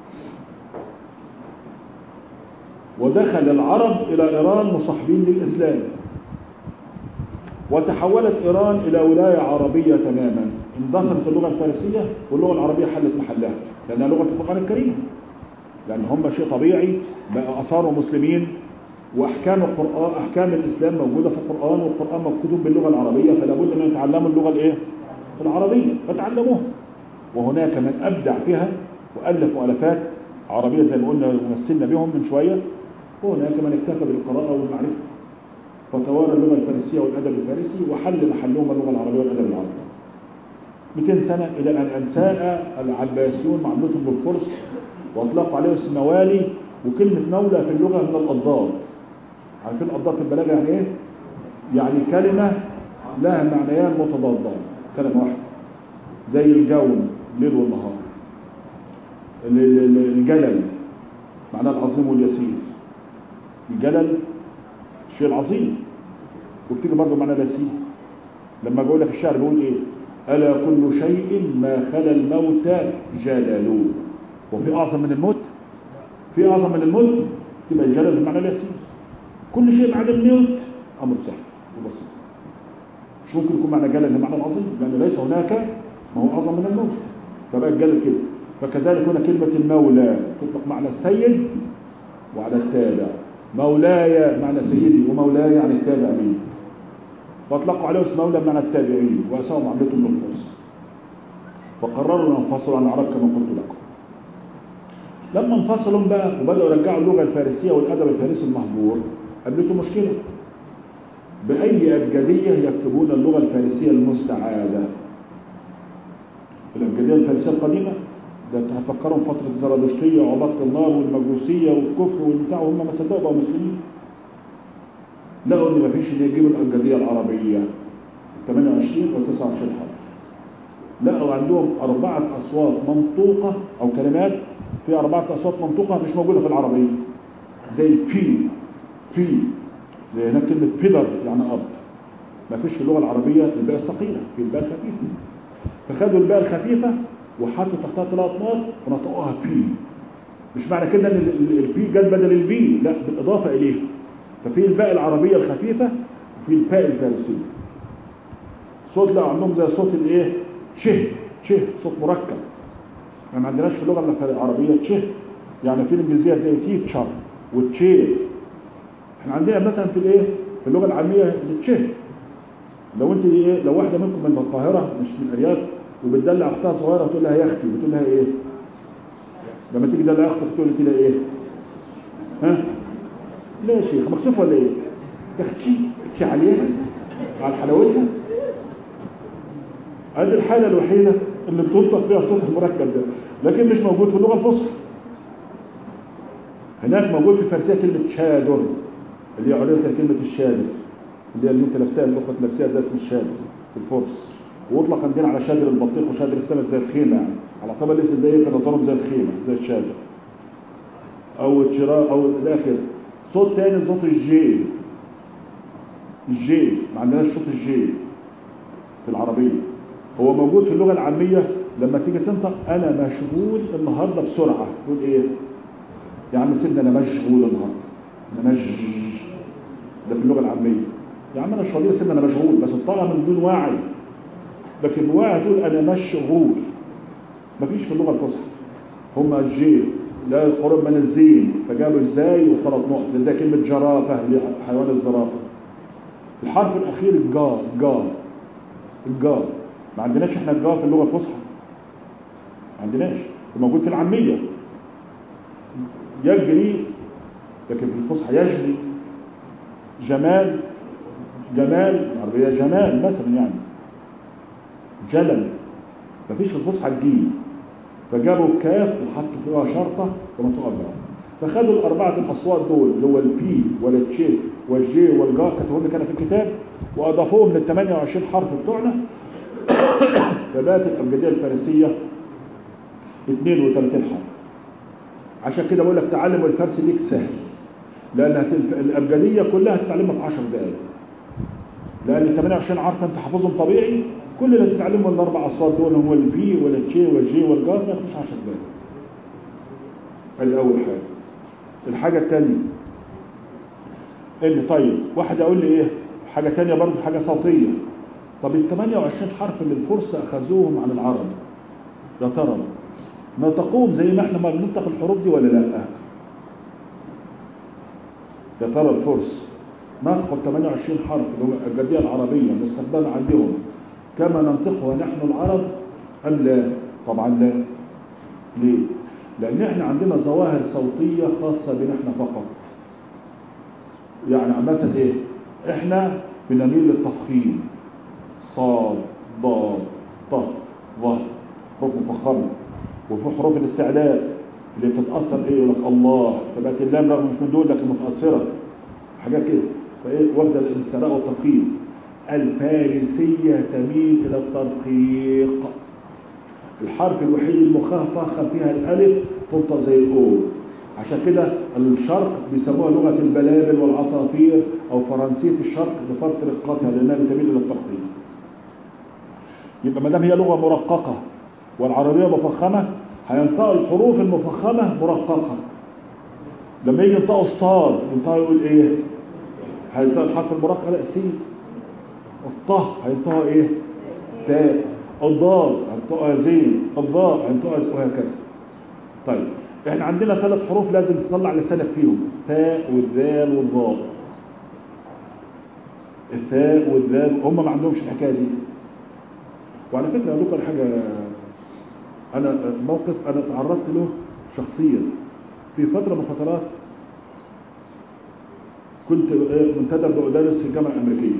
ودخل العرب الى ايران مصاحبين للاسلام، وتحولت ايران الى ولاية عربية تماما، اندثرت اللغة الفارسية واللغة العربية حلت محلها لانها لغة القرآن الكريم، لان هم شيء طبيعي بقى اصاروا مسلمين، واحكام القرآن احكام الاسلام موجودة في القرآن، والقرآن مكتوب باللغة العربية، فلا بد ان يتعلموا اللغة الايه العربية، فتعلموها. وهناك من ابدع فيها والف مؤلفات عربية زي ما قلنا ومثلنا بهم من شوية، وهناك من اكتفى بالقراءة والمعرفة، فتوارى اللغة الفارسية والادب الفارسي وحل محلهم اللغة العربية والادب العربي. مئتين سنة الى ان انساء العباسيون معاملتهم بالفرس واطلقوا عليه اسم موالي، وكلمة مولى في اللغة من الأضداد. عارفين الأضداد في البلاغة يعني ايه؟ يعني كلمة لها معنيان متضادان، كلمة واحدة، زي الجون الليل والنهار، الجلل معناه العظيم واليسير، الجلل الشيء العظيم، وبتيجي برضه معناه اليسير. لما بقول لك الشعر بيقول ايه؟ ألا كل شيء ما خلا الموت جلل. وفي أعظم من الموت؟ في أعظم من الموت؟ تبقى الجلل بمعنى اليسير. كل شيء بعد الموت أمر سهل وبسيط. مش ممكن يكون معنى جلل بمعنى العظيم، لأن ليس هناك ما هو أعظم من الموت، فبقى الجلل كده. فكذلك هنا كلمة المولى تطلق معنى السيد وعلى التابع. مولاي معنى سيدي، ومولاي يعني التابع لي، فاطلقوا عليه اسم مولى بمعنى التابعين، وأساءوا معاملتهم للفرس، فقرروا أن ينفصلوا عن العرب كما قلت لكم. لما انفصلوا بقى وبدأوا يرجعوا اللغة الفارسية والأدب الفارسي المهجور، قابلته مشكلة. بأي أبجدية يكتبون اللغة الفارسية المستعادة؟ الأبجدية الفارسية القديمة ده هتفكرهم فترة الزرادشتية وعبادة النار والمجوسية والكفر والبتاع، وهم ما صدقوا بقوا مسلمين. لقوا إن مفيش اللي يجيبوا الأبجدية العربية ثمانية وعشرين و تسعة وعشرين حرف. لقوا عندهم أربعة أصوات منطوقة أو كلمات في أربعة أصوات منطوقة مش موجودة في العربية، زي في في زي هناك كلمة فيلر يعني أرض، ما فيش في اللغة العربية الباء الثقيلة، في الباء الخفيفة، فخدوا الباء الخفيفة وحطوا تحتها ثلاث نقط ونطقوها في. مش معنى كده ان الفي جت بدل البي، لا، بالإضافة إليه. ففي الباء العربية الخفيفة وفي الباء الفارسية. صوت لا عندهم زي صوت الايه؟ شه شه، صوت مركب. ما يعني عندناش في اللغة العربية شه، يعني في الإنجليزية زي تيتشر وتشير. احنا عندنا مثلا في الايه؟ في اللغة العامية التشه. لو انت ايه، لو واحدة منكم من القاهرة مش من الأرياف وبتدلع اختها صغيرة وتقول لها يا اختي، بتقول لها ايه؟ لما تيجي تدلع اختك تقول لها كده ايه؟ ها؟ لا يا شيخ مكسوف ولا ايه؟ يا اختي اختي عليها على حلاوتها. هذه الحالة الوحيدة اللي بتنطق فيها الصوت المركب ده، لكن مش موجود في اللغة الفصحى. هناك موجود في الفارسية كلمة شادر، اللي هي عليها كلمة الشادر، اللي هي اللي انت لابسها الاخت لابسها ده اسم الشادر في الفرس، واطلق عندنا على شادر البطيخ وشادر السمك زي الخيمة، يعني على طبع ليس زي كده ضرب زي الخيمة زي الشادر او الشراء او الاخر. صوت تاني صوت الجي، الجي ما عندناش صوت الجي في العربية، هو موجود في اللغة العامية. لما تيجي تنطق انا مشغول النهاردة بسرعة تقول ايه؟ يا عم سيبني انا مشغول النهاردة، انا مشغول، ده في اللغة العامية. يا عم انا مش فاضي، سيبني انا مشغول، بس الطاقة من دون وعي. لكن بوعي تقول انا مشغول، مفيش في اللغة الفصحى. هما الجي لا القرب من الزين، فجابوا ازاي وثلاث نقط زي كلمة جرافة اللي حيوان الزرافة. الحرف الاخير الجا، الجا الجا ما عندناش احنا الجا في اللغة الفصحى، ما عندناش، موجود في العامية يجري، لكن في الفصحى يجري. جمال، جمال العربية جمال مثلا يعني. جلل، مفيش في الفصحى الجيم، فجابوا الكاف وحطوا فيها شرطه ونطقوا بها. فخدوا الاربعه الاصوات دول اللي هو البي والتشي والجي والجا كتبوا لنا كان في الكتاب، واضافوهم لل ثمانية وعشرين حرف بتوعنا. فبقت الابجديه الفارسيه اثنين وثلاثين حرف. عشان كده بقول لك تعلم الفارسي ليك سهل، لان الابجديه كلها هتتعلمها في عشر دقائق، لان ثمانية وعشرين حرف انت حافظهم طبيعي، كل اللي تتعلمهم الاربع اصوات دول هو البي والتشي والجي والجا، ما ياخدوش عشر دقائق. ادي اول حاجه. الحاجه الثانيه ان طيب واحد يقول لي ايه حاجه ثانيه برضه، حاجه صوتيه. طب ال ثمانية وعشرين حرف اللي الفرس اخذوهم عن العرب، يا ترى نطقوهم زي ما احنا ما بننطق الحروف دي ولا لا؟ يا ترى الفرس نطقوا ال ثمانية وعشرين حرف اللي هم الابجديه العربيه المستخدمه عندهم كما ننطقها نحن العرب ام لا؟ طبعا لا. ليه؟ لان احنا عندنا ظواهر صوتيه خاصه بنا احنا فقط. يعني مثلا ايه؟ احنا بنميل للتفخيم، صاد ضاد ط ظ، حروف مفخمه. وفي حروف الاستعلاء اللي بتتاثر ايه؟ يقول لك الله، فبقت اللام رغم مش من دول لكن متاثره حاجات كده، فايه واخده الاستعلاء والتفخيم. الفارسيه تميل الى الترقيق. الحرف الوحيد المخفف فيها الالف تنطق زي الاو. عشان كده الشرق بيسموها لغه البلابل والعصافير او فرنسيه الشرق لفرط رقتها لانها بتميل الى الترقيق. يبقى ما دام هي لغه مرققه والعربيه مفخمه، هينطق الحروف المفخمه مرققه. لما يجي ينطقوا الصاد ينطقوا يقول ايه؟ هينطق الحرف المرقق لا سي. الطه هينطقها ايه؟ تاء. الضاد هينطقها زين. الضاء هينطقها وهكذا. طيب احنا عندنا ثلاث حروف لازم تطلع لسانك فيهم، الثاء والذال والضاء. الثاء والذال هم ما عندهمش الحكايه دي. وعلى فكره اقول لكم حاجه، انا موقف انا تعرضت له شخصيا في فتره من فترات. كنت منتدب بأدرس في الجامعه الامريكيه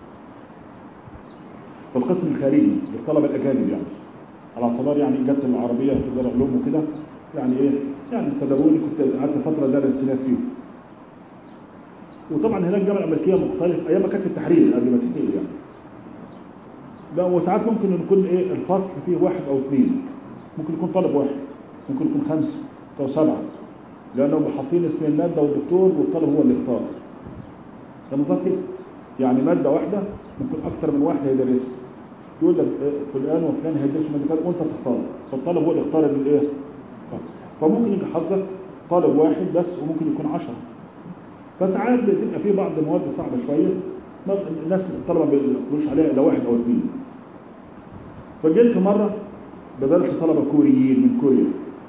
في القسم الخارجي للطلبه الاجانب، يعني على اعتبار يعني جت العربيه في دار علوم وكده، يعني ايه يعني انتدبوني. كنت قعدت فتره دارس سنات فيهم. وطبعا هناك الجامعه الامريكيه مختلف ايام ما كانت التحرير قبل ما تنتهي يعني. لا وساعات ممكن يكون ايه الفصل فيه واحد او اثنين، ممكن يكون طالب واحد، ممكن يكون خمسه او سبعه، لانهم حاطين اسم الماده والدكتور والطالب هو اللي اختار. ده نظام كده، يعني ماده واحده ممكن اكثر من واحد هيدرسها، يقول لك فلان وفلان هيدرسوا ماده كذا وانت تختار، فالطالب هو اللي اختار الايه. فممكن يجي حظك طالب واحد بس وممكن يكون عشرة. فساعات بتبقى في بعض المواد صعبه شويه، الناس الطلبه ما بيقولوش عليها الا واحد او اثنين. فجيت في مره بدرس طلبه كوريين من كوريا،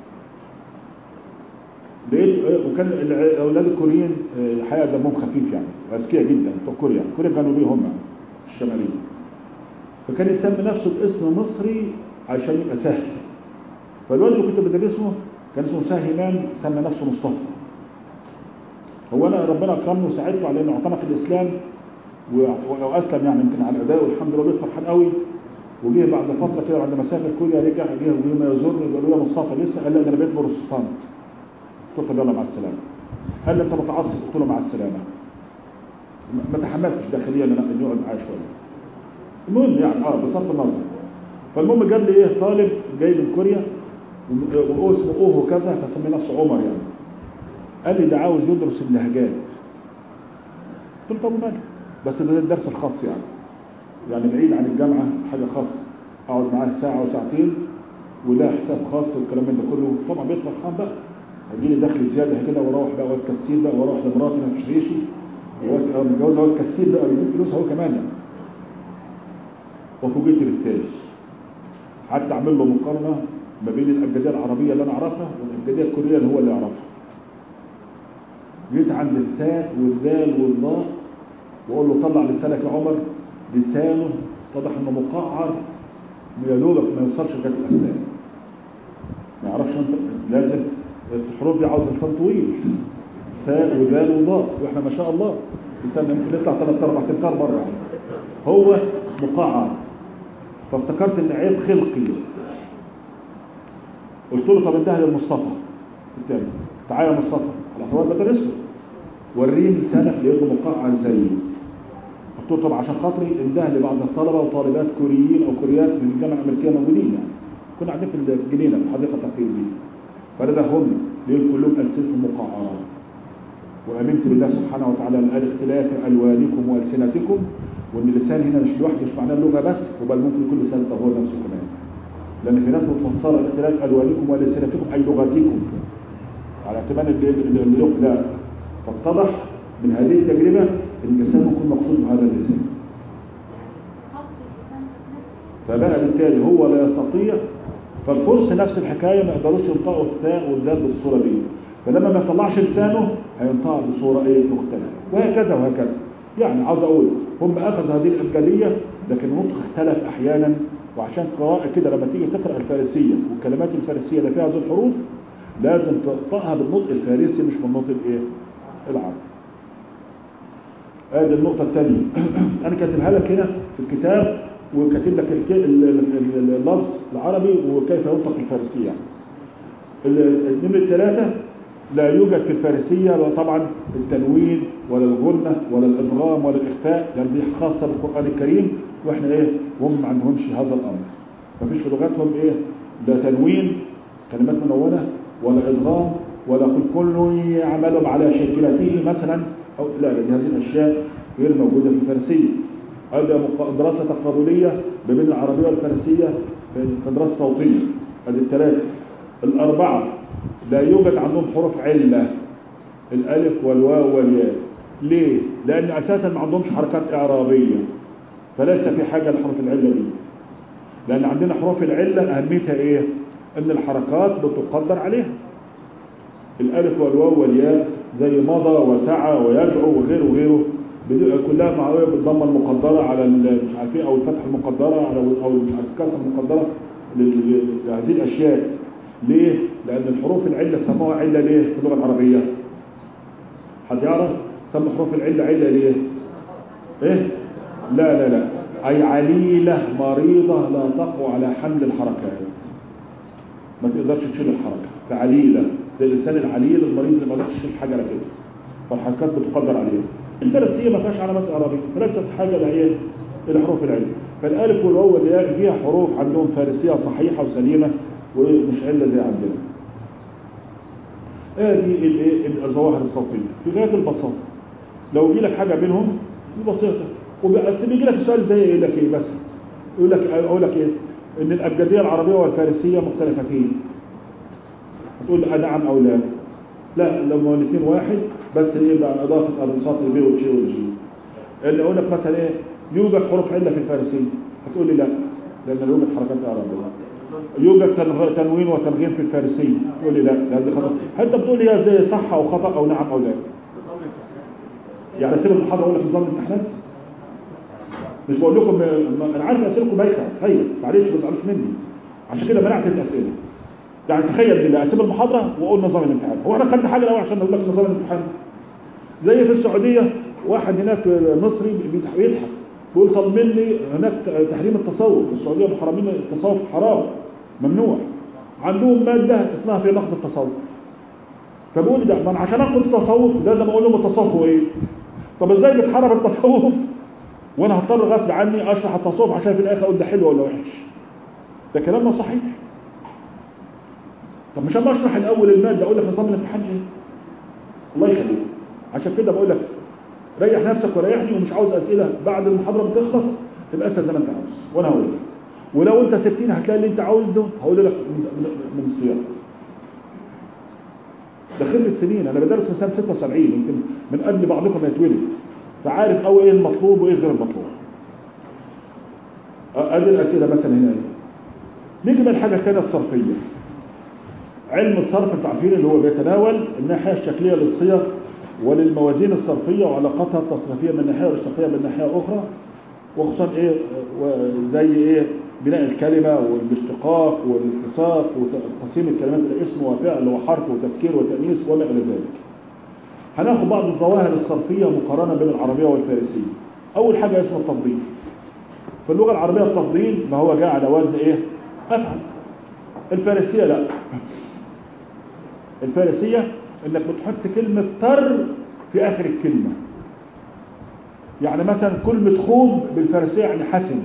لقيت وكان الاولاد الكوريين الحقيقه دمهم خفيف يعني واذكياء جدا بتوع كوريا، كوريا كانوا بيه هم الشماليين. فكان يسمي نفسه باسم مصري عشان يبقى سهل. فالواد اللي كنت بدرسه كان اسمه ساهمان، سمى نفسه مصطفى. هو انا ربنا اكرمني وساعدته على انه اعتنق الاسلام واسلم يعني يمكن على الاداء والحمد لله فرحان قوي. وجه بعد فتره كده بعد ما سافر كوريا رجع جه وما يزورني قال له يا مصطفى لسه؟ قال لي انا بقيت بروتستانت. قلت له يلا مع السلامه. قال لي انت متعصب؟ قلت له مع السلامه. ما تحملتش داخليا ان انا نقعد معاه شويه. المهم يعني اه بصرف النظر. فالمهم جاب لي ايه طالب جاي من كوريا واسمه اوهو كذا، فسمي نفسه عمر يعني. قال لي ده عاوز يدرس اللهجات. قلت له طب وماله، بس ده الدرس الخاص يعني يعني بعيد عن الجامعه حاجه خاصه، اقعد معاه ساعه وساعتين ولا حساب خاص والكلام من ده كله. طبعا بيت فرحان بقى، هيجي لي دخل زياده كده واروح بقى واد كسير بقى واروح لمراتي ما تشريشي ومتجوزها واد كسير بقى ويجيب فلوس هو كمان يعني. وفوجئت بالتاج، حتى اعمل له مقارنه ما بين الابجديه العربيه اللي انا اعرفها والابجديه الكوريه اللي هو اللي يعرفها. جيت عند الثاء والذال والضاء واقول له طلع لسانك يا عمر، لسانه اتضح انه مقعر يا دوبك ما يوصلش لغايه الاسنان. ما يعرفش انت لازم الحروف دي عاوزه لسان طويل، ثاء وذال وضاء، واحنا ما شاء الله لساننا ممكن يطلع ثلاث اربع تنكار مره يعني. هو مقعر فافتكرت ان عيب خلقي، قلت له طب انتهى للمصطفى التاني، تعالى يا مصطفى على اعتبار بدرسه، وريني لسانك لقيته مقعر زيي. قلت له طب عشان خاطري انده لبعض الطلبه وطالبات كوريين او كوريات من الجامعه الامريكيه موجودين، يعني كنا قاعدين في الجنينه في الحديقه التقليديه دي، فندههم ليه كلهم السنتهم مقعره، وامنت بالله سبحانه وتعالى ان الاختلاف الوانكم والسنتكم، وان اللسان هنا مش لوحده مش معناه اللغه بس، وبل ممكن كل لسان هو نفسه كمان، لان في ناس بتفسر اختلاف الوانكم والسنتكم اي لغتكم على اعتبار اللغه. لا، فاتضح من هذه التجربه ان اللسان ممكن مقصود بهذا اللسان، فبقى بالتالي هو لا يستطيع، فالفرس نفس الحكايه ما يقدروش ينطقوا الثاء والذال بالصوره دي، فلما ما يطلعش لسانه هينطق بصوره ايه مختلفه، وهكذا وهكذا. يعني عاوز اقول هم اخذوا هذه الابجديه، لكن النطق اختلف احيانا، وعشان قراءه كده لما تيجي تقرا الفارسيه والكلمات الفارسيه اللي فيها هذه الحروف لازم تنطقها بالنطق الفارسي مش بالنطق الايه العربي. ادي النقطه الثانيه انا كاتبها لك هنا في الكتاب، وكاتب لك اللفظ العربي وكيف ينطق الفارسيه. النمره الثلاثه لا يوجد في الفارسيه طبعا التنوين ولا الغنه ولا الادغام ولا الاخفاء، لان دي خاصه بالقران الكريم، واحنا ايه هم ما عندهمش هذا الامر. مفيش في لغتهم ايه لا تنوين كلمات منونه ولا ادغام ولا قل كل يعمل على شكلته مثلا، او لا لان هذه الاشياء غير موجوده في الفارسيه. هذا دراسه تقابليه ما بين العربيه والفارسيه في دراسه صوتيه. هذه الثلاثه. الاربعه لا يوجد عندهم حروف عله، الالف والواو والياء. ليه؟ لان اساسا ما عندهمش حركات اعرابيه، فليس في حاجه لحروف العله دي، لان عندنا حروف العله اهميتها ايه؟ ان الحركات بتقدر عليها. الالف والواو والياء زي مضى وسعى ويدعو وغيره وغيره كلها معويه بالضمه المقدره على مش عارف ايه، او الفتحه المقدره على او الكسره المقدره لهذه الاشياء. ليه؟ لان الحروف العله سموها عله ليه في اللغه العربيه؟ حد يعرف سموا حروف العله عله ليه؟ ايه؟ لا لا لا اي عليله مريضه لا تقوى على حمل الحركات، ما تقدرش تشيل الحركه، فعليله زي الانسان العليل المريض اللي ما يقدرش يشيل حاجه على كده، فالحركات بتقدر عليها. الفارسيه ما فيهاش علامات اعرابيه، فليست حاجه لايه؟ لحروف العله. فالالف والواو والياء فيها حروف عندهم فارسيه صحيحه وسليمه ومش عله زي عندنا. هذه الايه الظواهر الصوتيه في غايه البساطه. لو يجي لك حاجه بينهم بسيطه، وبس بيجي لك سؤال زي يقول لك ايه بس يقول لك اقول لك ايه ان الابجديه العربيه والفارسيه مختلفتين، هتقول لي نعم او لا؟ لا، لو الاثنين واحد بس ايه بقى اضافه البساط البي والشي والجي. اللي اقول لك مثلا ايه يوجد حروف عله في الفارسيه، هتقول لي لا لان يوجد حركات اعرابيه. يوجد تنوين وتنغيم في الفارسيه، تقول لي لا لان خطا. انت بتقول لي زي صح او خطا او نعم او لا؟ يعني سيب المحاضره اقول لك نظام الامتحانات؟ مش بقول لكم انا عارف اسئلتكم بايخه، تخيل معلش ما تزعلوش مني، عشان كده منعت الاسئله. يعني تخيل بالله اسيب المحاضره واقول نظام الامتحان، هو احنا خدنا حاجه الاول عشان اقول لك نظام الامتحان؟ زي في السعوديه واحد هناك مصري بيضحك بيقول طمني هناك تحريم التصوف، في السعوديه محرمين التصوف، حرام ممنوع، عندهم ماده اسمها في نقد التصوف. فبقول ده ما عشان اخد التصوف لازم اقول لهم التصوف هو ايه؟ طب ازاي بتحرم التصوف وانا هضطر غصب عني اشرح التصوف عشان في الاخر اقول ده حلو ولا وحش؟ ده كلام ما صحيح. طب مش انا اشرح الاول الماده اقول لك نظام الامتحان ايه؟ الله يخليك. عشان كده بقول لك ريح نفسك وريحني، ومش عاوز اسئله بعد المحاضره بتخلص تبقى اسال زي ما انت عاوز وانا هقول لك، ولو انت سبتني هتلاقي اللي انت عاوزه هقول لك من السياق. ده خبره سنين، انا بدرس من سنه ستة وسبعين يمكن من قبل بعضكم ما يتولد، فعارف قوي ايه المطلوب وايه غير المطلوب. ادي الاسئله مثلا هنا. نيجي بقى الحاجه الثانيه الصرفيه. علم الصرف انتوا عارفين اللي هو بيتناول الناحيه الشكليه للصيغ وللموازين الصرفيه وعلاقتها التصريفيه من ناحيه والاشتقاقيه من ناحيه اخرى، وخصوصا ايه زي ايه بناء الكلمه والاشتقاق والالتصاق وتقسيم الكلمات الى اسم وفعل وحرف وتذكير وتانيث وما الى ذلك. هناخد بعض الظواهر الصرفيه مقارنه بين العربيه والفارسيه. اول حاجه اسم التفضيل. في اللغة العربية التفضيل ما هو جاء على وزن ايه؟ افعل. الفارسية لا، الفارسية انك بتحط كلمة تر في اخر الكلمة. يعني مثلا كلمة خوب بالفارسية يعني حسن،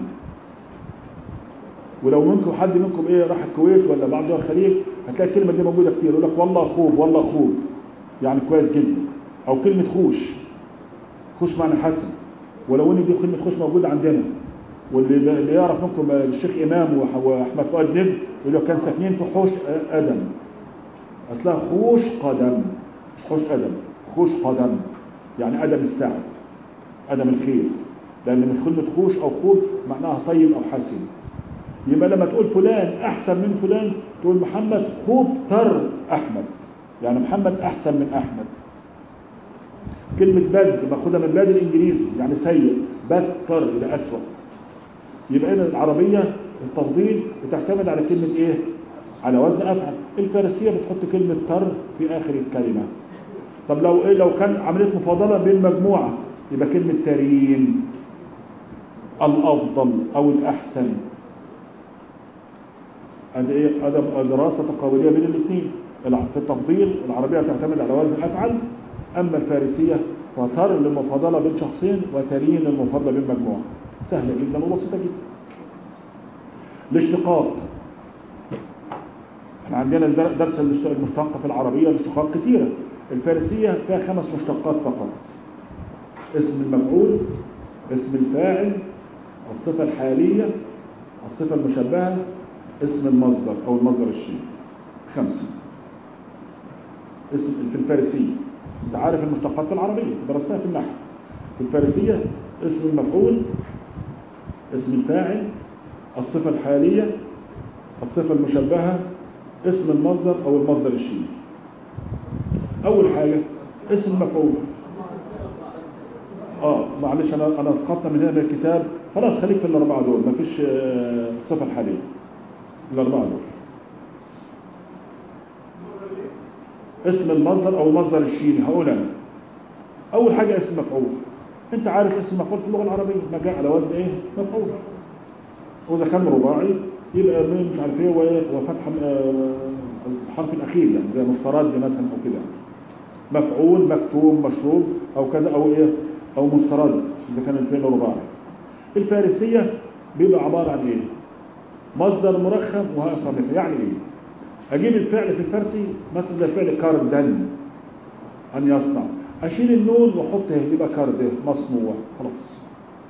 ولو منكم حد منكم ايه راح الكويت ولا بعض دول الخليج هتلاقي الكلمة دي موجودة كتير، يقول لك والله خوب والله خوب يعني كويس جدا. او كلمة خوش، خوش معنى حسن، ولو ان دي كلمة خوش موجودة عندنا. واللي اللي يعرف منكم الشيخ امام واحمد فؤاد نجم يقول لك كان ساكنين في حوش ادم، اصلها خوش قدم مش حوش ادم، خوش قدم يعني ادم السعد ادم الخير، لان من كلمة خوش او خوب معناها طيب او حسن. يبقى لما تقول فلان احسن من فلان تقول محمد خوب تر احمد، يعني محمد احسن من احمد. كلمة بد ماخدها من باد الانجليزي يعني سيء، بد تر الى اسوأ. يبقى هنا العربية التفضيل بتعتمد على كلمة ايه؟ على وزن افعل. الفارسية بتحط كلمة تر في اخر الكلمة. طب لو ايه لو كان عملية مفاضلة بين مجموعة يبقى كلمة ترين، الافضل او الاحسن. هذا ايه؟ هذا دراسة تقابلية بين الاثنين. في التفضيل العربية تعتمد على وزن افعل، اما الفارسية فتر للمفاضلة بين شخصين وترين للمفاضلة بين مجموعة. سهلة جدا وبسيطة جدا. الاشتقاق، احنا عندنا درس المشتقة في العربية الاشتقاق كثيرة. الفارسية فيها خمس مشتقات فقط: اسم المفعول، اسم الفاعل، الصفة الحالية، الصفة المشبهة، اسم المصدر او المصدر الشيء. خمسة اسم في الفارسية. انت عارف المشتقات في العربية درستها في النحو. في الفارسية اسم المفعول، اسم الفاعل، الصفة الحالية، الصفة المشبهة، اسم المصدر او المصدر الشيء. اول حاجة اسم المفعول. اه معلش انا انا اسقطنا من هنا من الكتاب، خلاص خليك في الاربعة دول، مفيش الصفة الحالية، الاربعة دول. اسم المصدر او المصدر الشيني هقول انا. اول حاجة اسم مفعول. انت عارف اسم مفعول في اللغة العربية ما جاء على وزن ايه؟ مفعول. واذا كان رباعي يبقى مش عارف ايه وفتح الحرف الاخير يعني زي مفترض مثلا او كده، مفعول مكتوم مشروب او كذا او ايه او مفترض اذا كان الفعل رباعي. الفارسية بيبقى عبارة عن ايه؟ مصدر مرخم وهاء صامتة. يعني ايه؟ اجيب الفعل في الفارسي مثلا زي فعل كردن ان يصنع، اشيل النون واحط هي يبقى كرده مصنوع خلاص.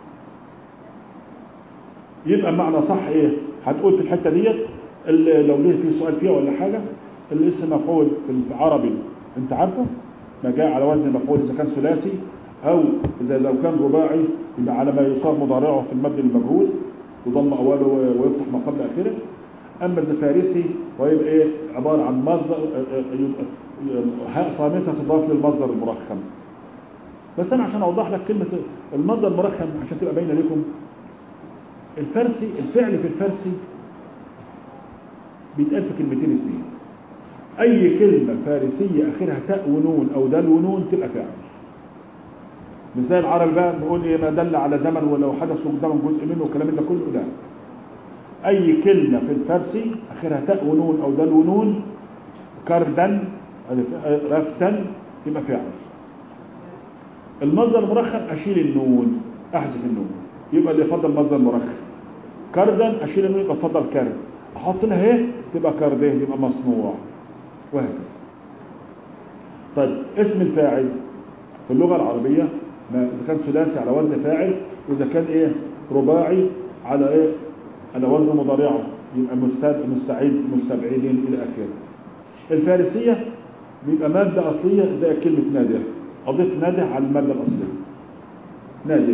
يبقى معنى صح ايه؟ هتقول في الحته ديت لو ليه في سؤال فيها ولا حاجه، الاسم مفعول في العربي انت عارفه ما جاء على وزن مفعول اذا كان ثلاثي او اذا لو كان رباعي يبقى على ما يصاب مضارعه في المبني المجهول يضم اوله ويفتح ما قبل اخره. اما اذا فارسي ويبقى ايه؟ عباره عن مصدر هاء صامته تضاف للمصدر المرخم. بس انا عشان اوضح لك كلمه المصدر المرخم عشان تبقى باينه لكم، الفارسي الفعل في الفارسي بيتقال في كلمتين اثنين. اي كلمه فارسيه اخرها تاء ونون او دال ونون تبقى فاعل. مثال العربي بقى بنقول ايه؟ ما دل على زمن ولو حدث في زمن جزء منه والكلام ده كله. ده اي كلمه في الفارسي اخرها تاء ونون او دال ونون، كردن رفتن يبقى فاعل. المصدر المرخم اشيل النون احذف النون يبقى اللي يفضل مصدر مرخم. كردن اشيل النون يبقى يفضل كرد، احط لها ايه تبقى كرده يبقى مصنوع، وهكذا. طيب اسم الفاعل في اللغه العربيه ما اذا كان ثلاثي على وزن فاعل، واذا كان ايه رباعي على ايه على وزن مضارعه يبقى مستعد مستعيد مستبعدين الى اخره. الفارسيه بيبقى ماده اصليه زي كلمه نادر، اضيف نادر على الماده الاصليه نادر.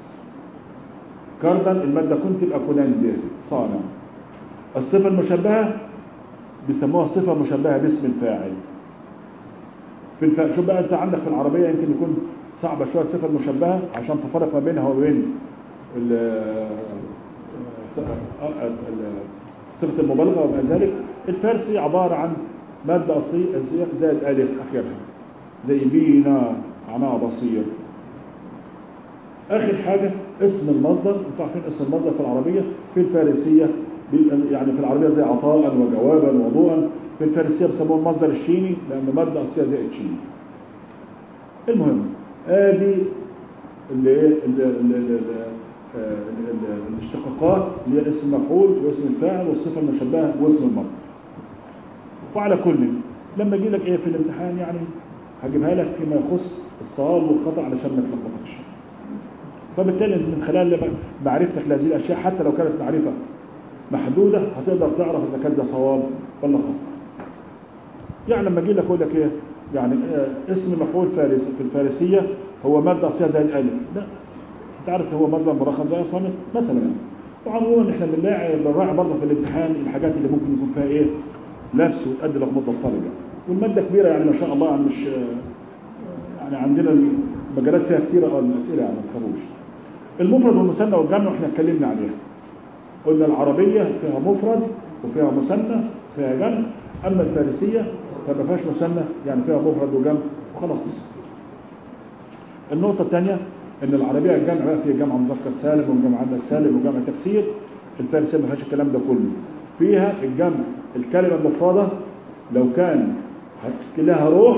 كردن الماده كنت تبقى كنندر صانع. الصفه المشبهه بيسموها صفه مشبهه باسم الفاعل. في الف... شوف بقى انت عندك في العربيه يمكن يكون صعبه شويه الصفه المشبهه عشان تفرق ما بينها وبين صفه المبالغه وما ذلك. الفارسي عباره عن ماده اصليه زي الالف اخرها، زي بينا عناها بصير. اخر حاجه اسم المصدر. انتوا عارفين اسم المصدر في العربيه في الفارسيه يعني في العربيه زي عطاء وجوابا وضوءا، في الفارسيه بيسموه المصدر الشيني لانه ماده اصليه زائد شيني. المهم ادي اللي ايه الاشتقاقات اللي هي اسم المفعول واسم الفاعل والصفه المشبهه واسم المصدر. وعلى كل لما اجي لك ايه في الامتحان يعني هجيبها لك فيما يخص الصواب والخطا علشان ما تلخبطكش. فبالتالي من خلال معرفتك لهذه الاشياء حتى لو كانت معرفه محدوده هتقدر تعرف اذا كان ده صواب ولا خطا. يعني لما اجي لك اقول لك ايه يعني آه اسم مفعول فارس في الفارسيه هو ماده اصليه زي الالف، لا انت عارف هو مصدر مرخم زي صامت مثلا يعني. وعموما احنا بنلاقي بنراعي برضه في الامتحان الحاجات اللي ممكن يكون فيها ايه لبس وتؤدي لخبطه الطالب يعني. والماده كبيره يعني ما شاء الله يعني مش يعني عندنا المجالات فيها كثيره اه الاسئله يعني ما تخافوش. المفرد والمثنى والجمع احنا اتكلمنا عليها. قلنا العربيه فيها مفرد وفيها مثنى فيها جمع، اما الفارسيه فما فيهاش مثنى يعني فيها مفرد وجمع وخلاص. النقطه الثانيه ان العربيه الجمع بقى فيها جمع مذكر سالم وجمع مؤنث سالم وجمع تكسير. الفارسيه ما فيهاش الكلام ده كله. فيها الجمع الكلمه المفرده لو كان لها روح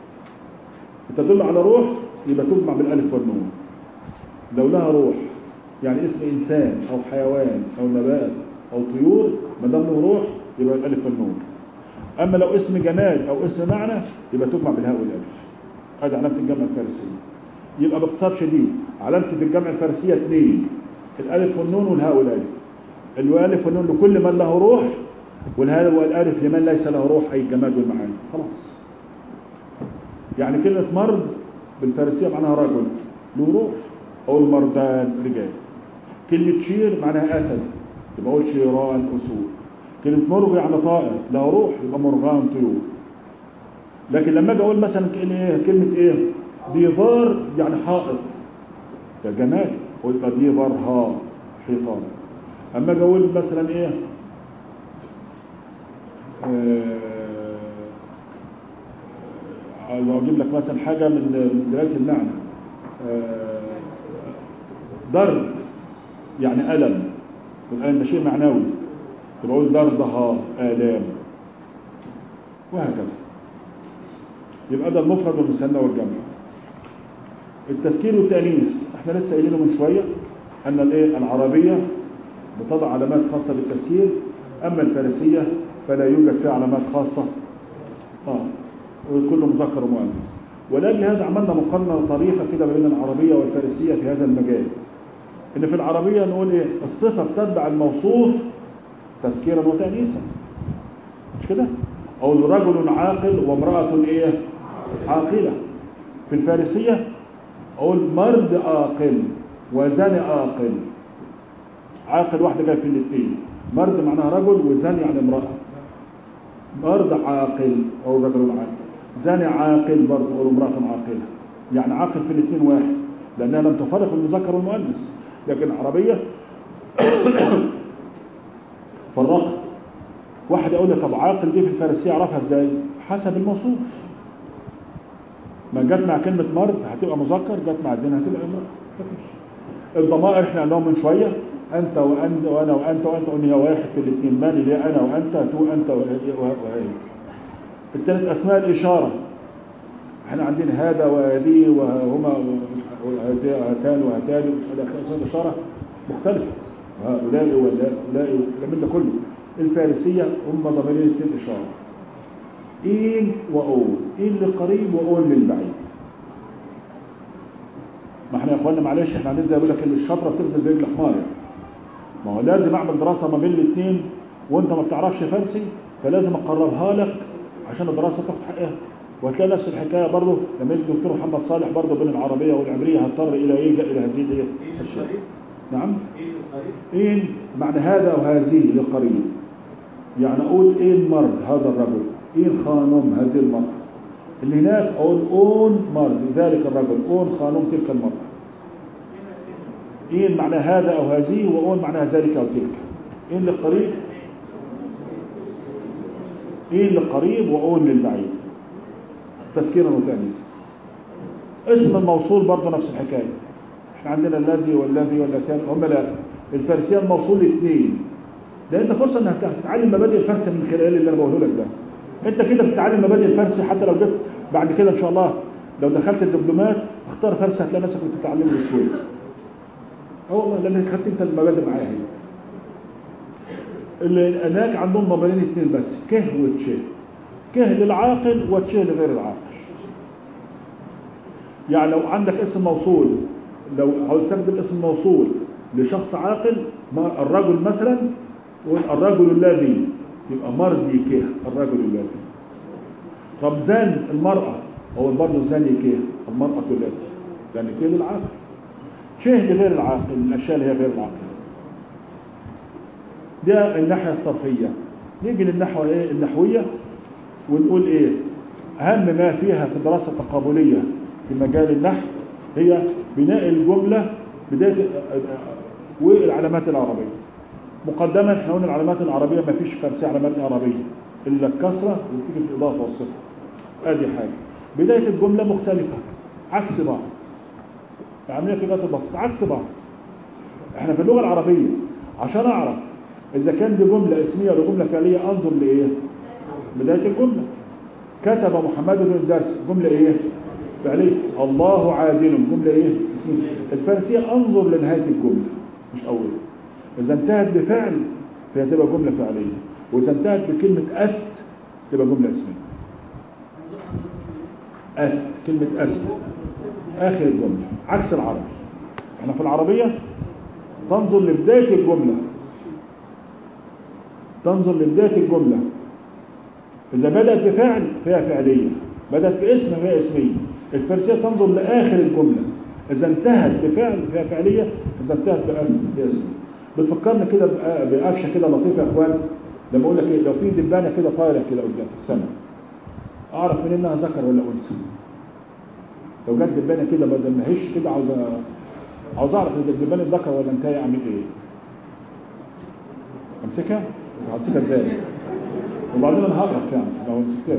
تدل على روح يبقى تجمع بالالف والنون. لو لها روح يعني اسم انسان او حيوان او نبات او طيور ما دام له روح يبقى الالف والنون. اما لو اسم جماد او اسم معنى يبقى تجمع بالهاء والالف. هذه علامه الجمع الفارسيه. يبقى باختصار شديد علامه الجمع الفارسيه اثنين، الالف والنون والهاء والالف. الالف والنون لكل من له روح، والهاء والالف لمن ليس له روح اي الجماد والمعاني. خلاص. يعني كلمه مرد بالفارسيه معناها رجل له روح او المردان رجال. كلمه شير معناها اسد يبقى هو شيران اسود. كلمه مرغ يعني طائر له روح يبقى مرغان طيور. لكن لما اجي اقول مثلا كلمه ايه ديفار يعني حائط ده جمال ويبقى ديفار ها حيطان. اما اجي اقول مثلا ايه عايز آه اجيب لك مثلا حاجه من دلاله المعنى آه ضرب يعني الم والالم ده شيء معنوي يبقى اقول ضربها الام وهكذا. يبقى ده المفرد والمثنى والجمع. التذكير والتأنيث احنا لسه قايلينه من شويه ان الايه العربيه بتضع علامات خاصه بالتذكير، اما الفارسيه فلا يوجد فيها علامات خاصه اه وكله مذكر ومؤنث. ولكن هذا عملنا مقارنه طريفه كده بين العربيه والفارسيه في هذا المجال. ان في العربيه نقول ايه الصفه بتتبع الموصوف تذكيرا وتأنيثا مش كده؟ او رجل عاقل وامراه ايه عاقله. في الفارسيه اقول مرد عاقل وزن عاقل. عاقل واحده جايه في الاثنين. مرد معناها رجل وزن يعني امراه. مرد عاقل او رجل عاقل. زن عاقل برضه او امراه عاقله. يعني عاقل في الاثنين واحد لانها لم تفرق المذكر والمؤنث. لكن العربيه فرقت. واحد يقول لي طب عاقل دي في الفارسيه اعرفها ازاي؟ حسب الموصوف. ما جت مع كلمه مرد هتبقى مذكر، جت مع زين هتبقى امراه. الضمائر احنا قلناهم من شويه انت وانت وانا وانت وانت قلنا واحد في الاثنين مالي اللي انا وانت تو انت وهي. الثالث اسماء الاشاره احنا عندنا هذا وهذه وهما وهاتان وهاتان اسماء الاشاره مختلفه هؤلاء وهؤلاء والكلام ده كله. الفارسيه هم ضميرين اثنين اشاره إين وأول. إين للقريب وأول للبعيد. ما احنا يا اخوانا معلش احنا عايزين اقول لك ان الشطره بتنزل برجل حمار يعني. ما هو لازم اعمل دراسه ما بين الاثنين وانت ما بتعرفش فارسي فلازم اقربها لك عشان الدراسه تاخد حقها. وهتلاقي نفس الحكايه برضه لما يجي الدكتور محمد صالح برضه بين العربيه والعبريه هضطر الى ايه الى هذه الايه الشيء. نعم إين معنى هذا وهذه للقريب. يعني اقول إين مرد هذا الرجل، إين خانم هذه المرأة. اللي هناك اقول اون مرد ذلك الرجل، اون خانم تلك المرأة. إين معنى هذا او هذه واون معنى ذلك او تلك. إين للقريب إين للقريب واون للبعيد تذكيرا وتأنيثا. اسم الموصول برضه نفس الحكايه. عندنا الذي والذي واللتان، هم لا، الفارسيه الموصول اثنين. ده انت فرصه انك تتعلم مبادئ الفارسي من خلال اللي انا بقوله لك ده. انت كده بتتعلم مبادئ الفارسي، حتى لو جيت بعد كده ان شاء الله لو دخلت الدبلومات اختار فارسي هتلاقي نفسك بتتعلمه بسهوله. اه والله، لان خدت انت المبادئ معايا هنا. اللي هناك عندهم ضميرين اثنين بس، كه وتشه. كه للعاقل وتشه لغير العاقل. يعني لو عندك اسم موصول، لو عاوز تستخدم اسم موصول لشخص عاقل، الرجل مثلا، والرجل الذي، يبقى مرضي كه الرجل الذي. طب زان المرأة، هو برضه زاني كه المرأة التي، يعني كه للعاقل. شه لغير العاقل، الاشياء اللي هي غير العاقل. ده الناحية الصرفية. نيجي للنحو ايه النحوية ونقول ايه اهم ما فيها في الدراسة التقابلية في مجال النحو هي بناء الجملة بداية والعلامات العربية. مقدما احنا قلنا العلامات العربية ما فيش فارسي علامات عربية الا الكسرة وتيجي في الاضافة والصفة. ادي حاجة. بداية الجملة مختلفة عكس بعض. عملية في غاية البسط عكس بعض. احنا في اللغة العربية عشان اعرف اذا كان دي جملة اسمية ولا جملة فعلية انظر لايه؟ بداية الجملة. كتب محمد بن الدرس، جملة ايه؟ فعلية. الله عادل، جملة ايه؟ اسمية. الفارسية انظر لنهاية الجملة مش اول. اذا انتهت بفعل فهي تبقى جملة فعلية، واذا انتهت بكلمة است تبقى جملة اسمية. است، كلمة است اخر الجملة عكس العربي. احنا في العربية تنظر لبداية الجملة، تنظر لبداية الجملة. إذا بدأت بفعل فهي فعلية، بدأت باسم فهي اسمية. الفارسية تنظر لآخر الجملة، إذا انتهت بفعل فهي فعلية، إذا انتهت باسم فهي اسمية. بتفكرنا كده بقفشة كده لطيفة يا إخوان، لما أقول لك إيه، لو في دبانة كده طايرة كده قدام في السماء، أعرف من إنها ذكر ولا أنثى. لو جت دبانة كده بدل ما هيش كده عاوز عاوز أعرف إذا الدبانة ذكر ولا أنثى أعمل إيه؟ أمسكها؟ همسكها إزاي؟ وبعدين انا هقرا يعني لو مسكتها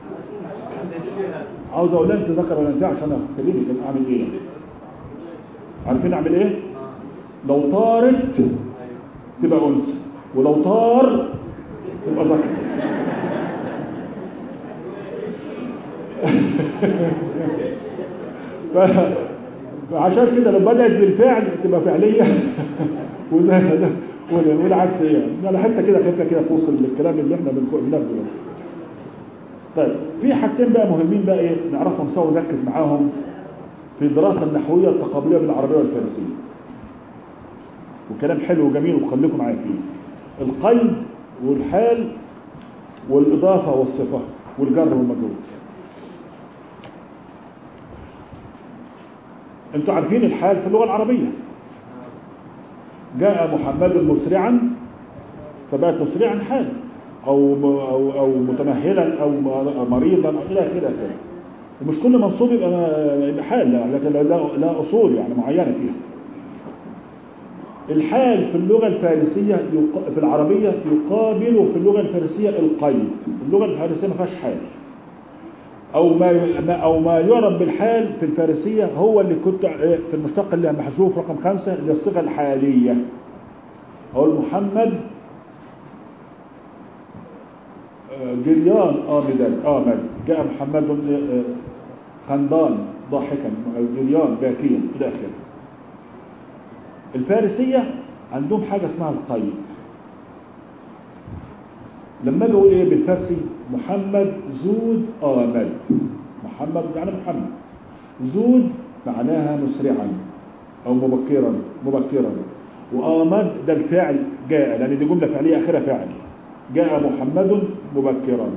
عاوز اقول انت ذكر ولا انت عشان اخليني كان اعمل ايه؟ عارفين اعمل ايه؟ لو طارت تبقى انثى، ولو طار تبقى ذكر. فعشان كده لو بدات بالفعل تبقى فعليه وزي ده والعكس يعني. انا حتى كده خدتها كده في وسط الكلام اللي احنا بنقوله. طيب في حاجتين بقى مهمين بقى ايه نعرفهم سوا ونركز معاهم في الدراسه النحويه التقابليه بالعربيه والفارسيه. وكلام حلو وجميل وخليكم معايا فيه. القيد والحال والاضافه والصفه والجر والمجرور. انتوا عارفين الحال في اللغه العربيه. جاء محمد مسرعا فبقت مسرعا حال او او او متمهلا او مريضا الى اخره. ومش كل منصوب يبقى حال، لكن لا, لا اصول يعني معينه فيها. الحال في اللغه الفارسيه في العربيه يقابل في اللغه الفارسيه القيد. اللغه الفارسيه ما فيهاش حال، او ما او ما يعرف بالحال في الفارسيه هو اللي كنت في المشتق اللي محذوف رقم خمسة اللي الصيغه الحاليه. اقول محمد جريان آمدا آمد، جاء محمد خندان ضاحكا، جريان باكيا الى اخره. الفارسيه عندهم حاجه اسمها القيد. لما اجي اقول ايه بالفارسي محمد زود آمد، محمد يعني محمد، زود معناها مسرعا او مبكرا مبكرا، وآمد ده الفعل جاء لان دي جمله فعليه اخرها فعل. جاء محمد مبكرا.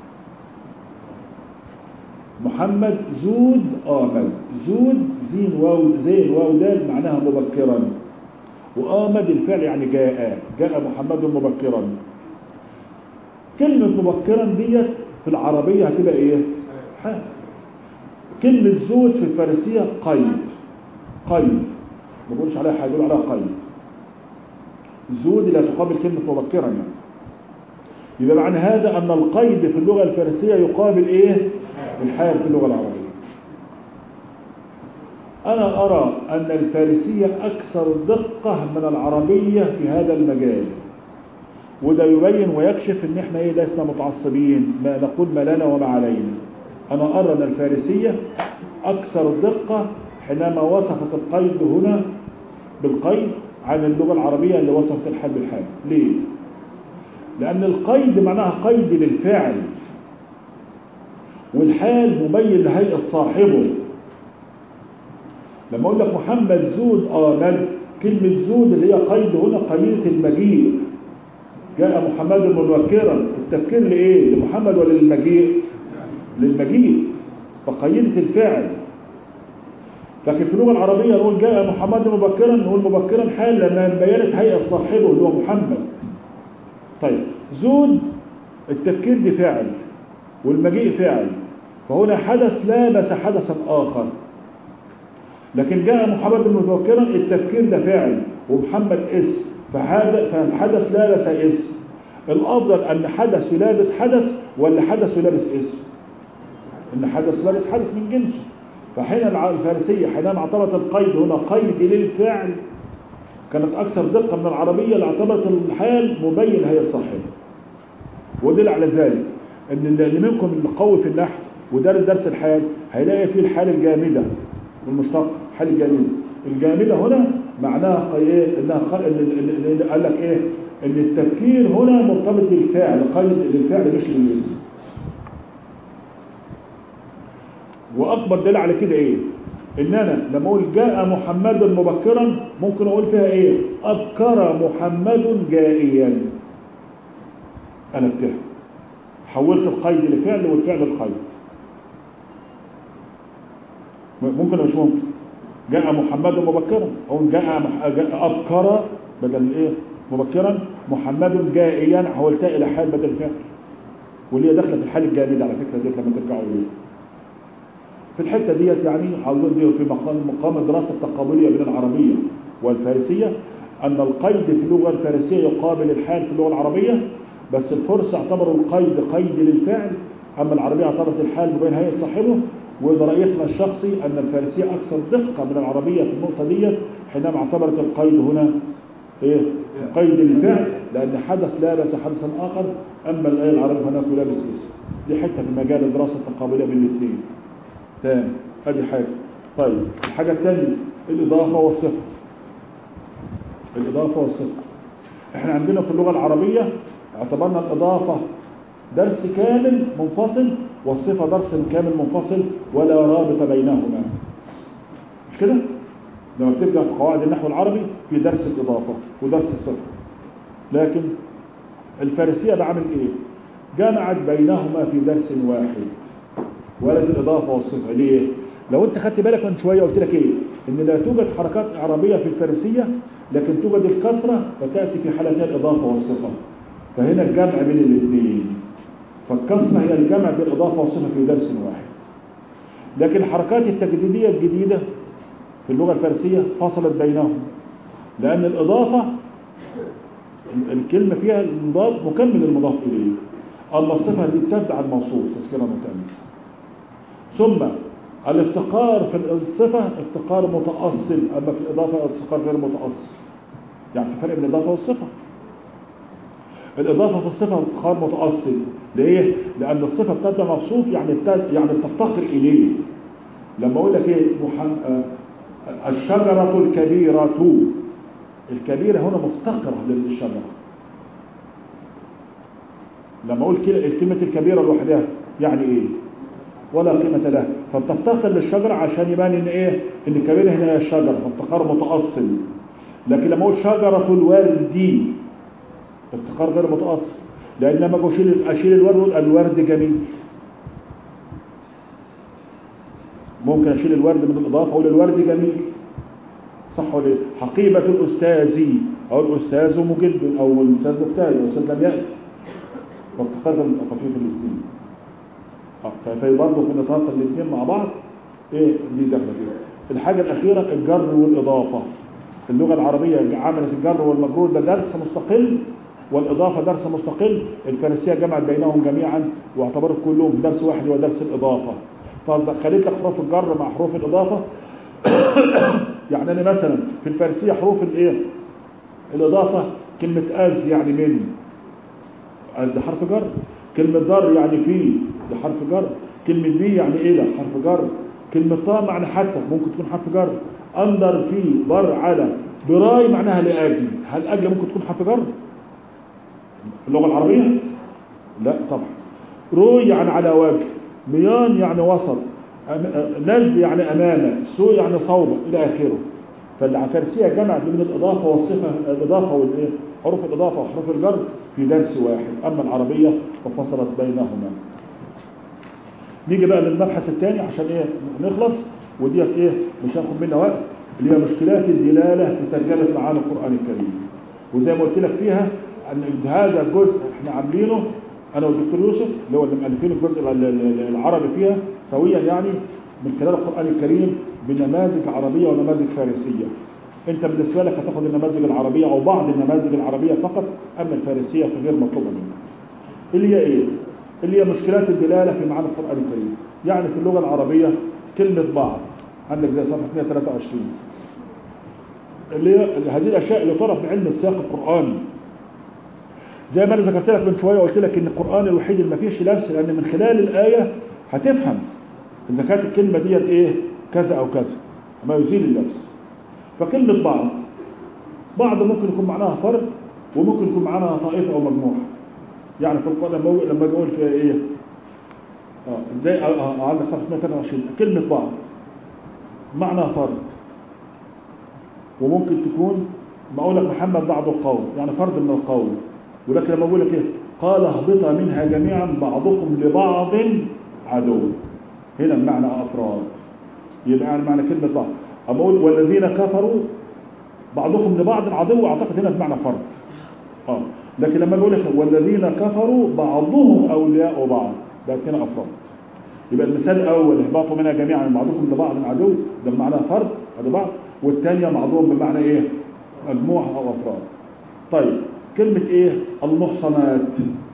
محمد زود آمد، زود زين واو زين واو دال معناها مبكرا، وآمد الفعل يعني جاء، جاء محمد مبكرا. كلمة مبكرا ديت في العربية هتبقى ايه؟ حال. كلمة زود في الفارسية قيد، قيد ما بقولش عليها حاجة، بقول عليها قيد. زود لا تقابل كلمة مبكرا يعني. يبقى معنى هذا أن القيد في اللغة الفارسية يقابل ايه؟ الحال في اللغة العربية. أنا أرى أن الفارسية أكثر دقة من العربية في هذا المجال، وده يبين ويكشف ان احنا ايه لسنا متعصبين، ما نقول ما لنا وما علينا. انا ارى ان الفارسية اكثر دقة حينما وصفت القيد هنا بالقيد عن اللغة العربية اللي وصفت الحال بالحال. ليه؟ لان القيد معناها قيد للفعل، والحال مبين لهيئة صاحبه. لما اقول لك محمد زود آمد، كلمة زود اللي هي قيد هنا قيدة المجيء. جاء محمد مبكرا، التفكير لإيه؟ لمحمد ولا للمجيء؟ للمجيء، فقيدة الفعل. لكن في اللغة العربية نقول جاء محمد مبكرا، نقول مبكرا حال لأنها بينت هيئة صاحبه اللي هو محمد. طيب زود التفكير دي فعل والمجيء فعل، فهنا حدث لابس حدثا آخر. لكن جاء محمد مبكرا التفكير ده فعل ومحمد اسم، فالحدث لابس اسم. الأفضل أن حدث يلابس حدث ولا حدث يلابس اسم؟ أن حدث لابس حدث من جنسه. فحين الفارسية حينما اعتبرت القيد هنا قيد للفعل كانت أكثر دقة من العربية اللي اعتبرت الحال مبين هيئة صاحبه. ودل على ذلك أن اللي منكم اللي قوي في النحو ودرس درس الحال هيلاقي فيه الحال الجامدة والمشتق. حال الجامدة الجامدة هنا معناها ايه؟ انها قال لك ايه؟ ان التفكير هنا مرتبط بالفعل، قيد للفعل مش للاسم. واكبر دليل على كده ايه؟ ان انا لما اقول جاء محمد مبكرا ممكن اقول فيها ايه؟ ابكر محمد جائيا. انا بتاعي حولت القيد لفعل والفعل للقيد. ممكن ولا مش ممكن؟ جاء محمد مبكرا او جاء, جاء ابكر بدل ايه مبكرا، محمد جائيا حولتها الى حال بدل فعل، واللي هي داخله في الحال الجامد على فكره ديت لما ترجعوا ليه في الحته ديت. يعني عاوزين دي في مقام مقام الدراسه التقابليه بين العربيه والفارسيه، ان القيد في اللغه الفارسيه يقابل الحال في اللغه العربيه، بس الفرس اعتبروا القيد قيد للفعل، اما العربيه اعتبرت الحال مبين هيئه صاحبه. وده رأيتنا الشخصي أن الفارسية أكثر دقة من العربية في النقطة دي حينما اعتبرت القيد هنا إيه؟ قيد للفعل، لأن حدث لابس حدثا آخر، أما الآية العربية هناك لابس اسم. دي حتة في مجال الدراسة التقابلية بين الاثنين. تمام، هذه حاجة. طيب الحاجة الثانية الإضافة والصفة. الإضافة والصفة إحنا عندنا في اللغة العربية اعتبرنا الإضافة درس كامل منفصل والصفة درس كامل منفصل ولا رابط بينهما، مش كده؟ لما بتبقى في قواعد النحو العربي في درس الإضافة ودرس الصفة. لكن الفارسية بعمل إيه؟ جمعت بينهما في درس واحد، ولد الإضافة والصفة. ليه؟ لو أنت خدت بالك من شوية قلت لك إيه؟ إن لا توجد حركات إعرابية في الفارسية، لكن توجد الكسرة فتأتي في حالتين الإضافة والصفة، فهنا الجمع بين الاثنين. فالكسرة هي الجمع بين الإضافة والصفة في درس واحد. لكن الحركات التجديدية الجديدة في اللغة الفارسية فصلت بينهم، لأن الإضافة الكلمة فيها المضاف مكمل المضاف إليه، أما الصفة دي تبدأ عن موصوف تذكيرا متأنث. ثم الافتقار في الصفة افتقار متأصل، أما في الإضافة افتقار غير متأصل. يعني في فرق بين الإضافة والصفة. الإضافة في الصفة افتقار متأصل. ليه؟ لأن الصفة بتبدأ موصوف يعني يعني بتفتقر إليه. لما أقول لك إيه محمد الشجرة الكبيرة، الكبيرة هنا مفتقرة للشجرة. لما أقول كلمة الكبيرة لوحدها يعني إيه؟ ولا قيمة لها، فبتفتقر للشجرة عشان يبان إن إيه؟ إن الكبيرة هنا هي الشجرة، فافتقار متأصل. لكن لما أقول شجرة الورد افتقار غير متأصل، لأن لما أشيل أشيل الورد الورد جميل. ممكن أشيل الورد من الإضافة أقول الورد جميل، صح ولا؟ حقيبة الأستاذ أو الأستاذ مجد أو الأستاذ مجتهد أو الأستاذ لم يأتي، فافتقار غير متأصل في الاثنين. ففي برضه في نطاق الاثنين مع بعض إيه دي دخلة فيها. الحاجة الأخيرة الجر والإضافة. اللغة العربية عملت الجر والمجرور ده درس مستقل، والإضافة درس مستقل. الفارسية جمعت بينهم جميعا واعتبرت كلهم درس واحد ودرس الإضافة، فخليت لك حروف الجر مع حروف الإضافة يعني انا مثلا في الفارسيه حروف الايه الاضافه، كلمه از يعني من، ده حرف جر. كلمه ضر يعني في، ده حرف جر. كلمه بي يعني الى، حرف جر. كلمه طا معنى حتى، ممكن تكون حرف جر. اندر في، بر على. براي معناها لاجل، هل اجل ممكن تكون حرف جر في اللغه العربيه؟ لا طبعا. روي يعني على وجه، ميان يعني وسط، نجد يعني امامه، سوء يعني صوبه الى اخره. فالفارسيه جمعت بين الاضافه والصفه، الاضافه والايه، حروف الاضافه وحروف الجر في درس واحد. اما العربيه ففصلت بينهما. نيجي بقى للمبحث الثاني عشان ايه نخلص، وديت ايه مش هاخد منها وقت، اللي هي مشكلات الدلاله في ترجمه معاني القران الكريم. وزي ما قلت لك فيها ان هذا الجزء احنا عاملينه انا والدكتور يوسف اللي هو اللي مؤلفين الجزء العربي فيها سويا، يعني من خلال القران الكريم بنماذج عربيه ونماذج فارسيه. انت بالنسبه لك هتاخد النماذج العربيه او بعض النماذج العربيه فقط، اما الفارسيه فغير مطلوبه منك. اللي هي ايه؟ اللي هي مشكلات الدلاله في معاني القران الكريم. يعني في اللغه العربيه كلمه بعض عندك زي صفحه مئة وثلاثة وعشرين، اللي هي هذه الاشياء اللي تعرف بعلم السياق القراني. زي ما انا ذكرت لك من شويه، قلت لك ان القران الوحيد اللي ما فيهش لبس، لان من خلال الايه هتفهم اذا كانت الكلمه ديت ايه كذا او كذا، ما يزيل اللبس. فكلمه بعض، بعض ممكن يكون معناها فرد، وممكن يكون معناها طائفه او مجموعه. يعني في القران لما لما بقول في ايه اه زي اه على صفحه مئة وثلاثة وعشرين كلمه بعض معناها فرد، وممكن تكون ما اقول لك محمد بعض القوم يعني فرد من القوم. ولكن لما اقول لك ايه قال اهبطا منها جميعا بعضكم لبعض عدو، هنا المعنى افراد، يبقى يعني معنى كلمه بعض. اما اقول والذين كفروا بعضكم لبعض عدو، اعتقد هنا بمعنى فرد. اه لكن لما اقول لك والذين كفروا بعضهم اولياء بعض، ده هنا افراد. يبقى المثال الاول اهبطوا منها جميعا بعضكم لبعض عدو، ده بمعنى فرد هذا بعض، والثانيه بعضهم بمعنى ايه مجموعه او افراد. طيب كلمة ايه المحصنات،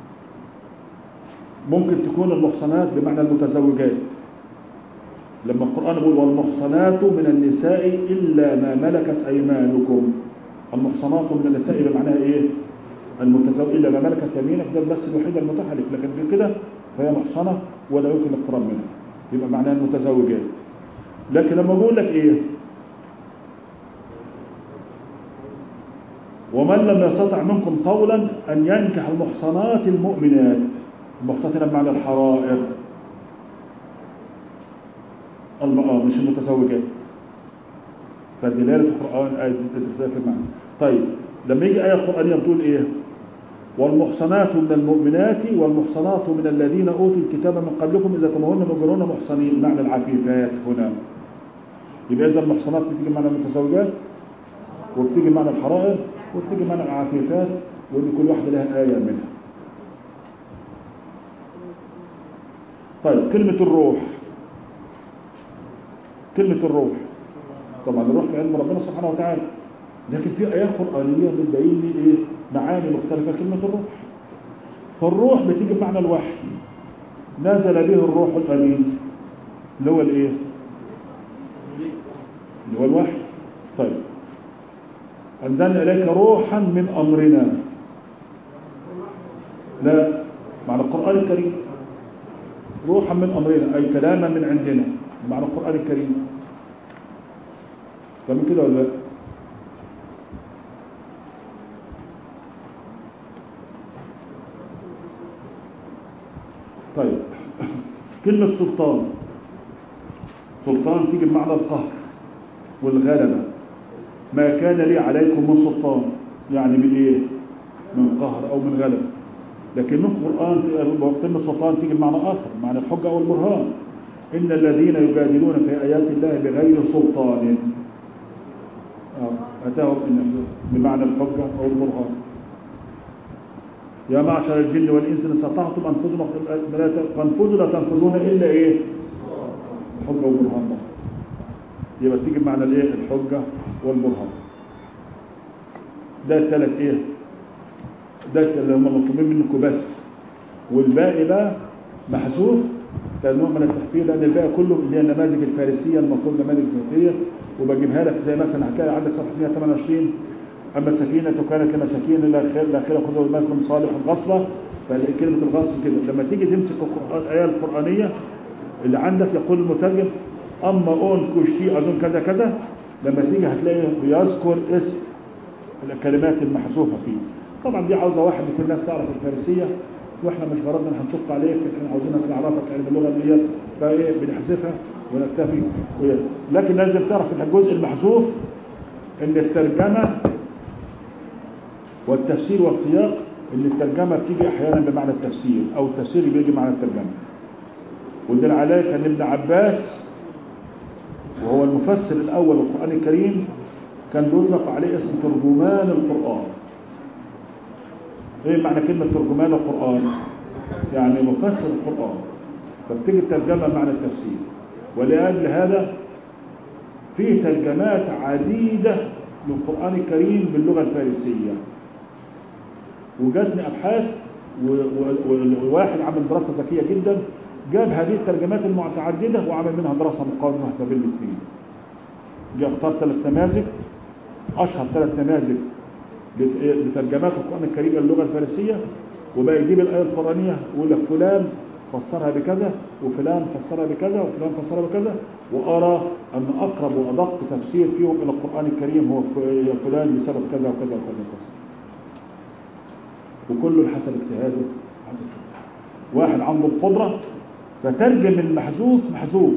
ممكن تكون المحصنات بمعنى المتزوجات. لما القرآن يقول والمحصنات من النساء إلا ما ملكت أيمانكم، المحصنات من النساء بمعنى ايه المتزوج إلا ما ملكت يمينك، ده بس الوحيدة المتاحة لك، لكن كده فهي محصنة ولا يمكن الاقتراب منها، يبقى معناها المتزوجات. لكن لما بقول لك ايه ومن لم يستطع منكم طولا أن ينكح المحصنات المؤمنات، المحصنات بمعنى الحرائر، الله مش المتزوجات. فدلالة القرآن آية تتفق المعنى. طيب لما يجي آية قرآنية بتقول إيه والمحصنات من المؤمنات والمحصنات من الذين أوتوا الكتاب من قبلكم إذا كنتن مؤمنون محصنين، معنى العفيفات هنا. يبقى إذا المحصنات بتيجي معنى المتزوجات، وبتيجي معنى الحرائر، وبتيجي معنى العفيفات، وإن كل واحدة لها آية منها. طيب كلمة الروح، كلمة الروح طبعا الروح في علم ربنا سبحانه وتعالى، لكن في آيات قرآنية بتبين لي إيه معاني مختلفة كلمة الروح. فالروح بتيجي بمعنى الوحي، نزل به الروح الأمين اللي هو الإيه اللي هو الوحي. طيب أنزلنا إليك روحا من أمرنا، لا معنى القرآن الكريم روحا من أمرنا أي كلاما من عندنا، معنى القرآن الكريم. فمن كده ولا لا؟ طيب كلمة سلطان، سلطان تيجي بمعنى القهر والغلبة. ما كان لي عليكم من سلطان يعني من ايه من قهر او من غلبة. لكن من القرآن كلمة سلطان تيجي بمعنى اخر، معنى الحجة او البرهان. ان الذين يجادلون في ايات الله بغير سلطان اتاهم بمعنى الحجة او البرهان. يا معشر الجن والانس ان استطعتم ان تنفذوا لا تنفذون الا ايه الحجة والبرهان. يبقى تيجي بمعنى الايه الحجة والبرهان. ده الثلاث ايه ده اللي هم مطلوبين منكم بس، والباقي بقى محذوف ده نوع من التحفير، لان الباقي كله اللي هي النماذج الفارسيه المفروض نماذج فارسيه، وبجيبها لك زي مثلا حكايه عندك صفحه مئة وثمانية وعشرين، اما السفينه كانت لمساكين لا خير لا خير خذوا بالكم صالح الغصبه، فكلمه الغصب كده لما تيجي تمسك الايه القرانيه اللي عندك يقول المترجم اما اون كوشتي اظن كذا كذا، لما تيجي هتلاقي بيذكر اسم الكلمات المحذوفه فيه. طبعا دي عاوزه واحد من كل الناس تعرف الفارسيه، واحنا مش غرضنا هنشق عليك، احنا عاوزينك نعرفك علم اللغه اللي هي فايه بنحذفها ونكتفي ويا. لكن لازم تعرف ان الجزء المحذوف ان الترجمه والتفسير والسياق، ان الترجمه بتيجي احيانا بمعنى التفسير او التفسير بيجي معنى الترجمه. والدليل عليه كان ابن عباس وهو المفسر الاول للقران الكريم كان بيطلق عليه اسم ترجمان القران. ايه معنى كلمه ترجمان القران؟ يعني مفسر القران، فبتيجي الترجمه معنى التفسير. ولأجل هذا في ترجمات عديده للقران الكريم باللغه الفارسيه، وجاتني ابحاث وواحد عمل دراسه ذكيه جدا جاب هذه الترجمات المتعدده وعمل منها دراسه مقارنه ما بين الاثنين. جاء اختار ثلاث نماذج، اشهر ثلاث نماذج لترجمات القران الكريم للغه الفارسيه، وبقى يجيب الايه القرانيه ويقول لك فلان فسرها بكذا وفلان فسرها بكذا وفلان فسرها بكذا، وارى ان اقرب وادق تفسير فيهم الى القران الكريم هو فلان بسبب كذا وكذا وكذا وكذا، وكله حسب اجتهاده. واحد عنده القدره فترجم المحذوف محذوف،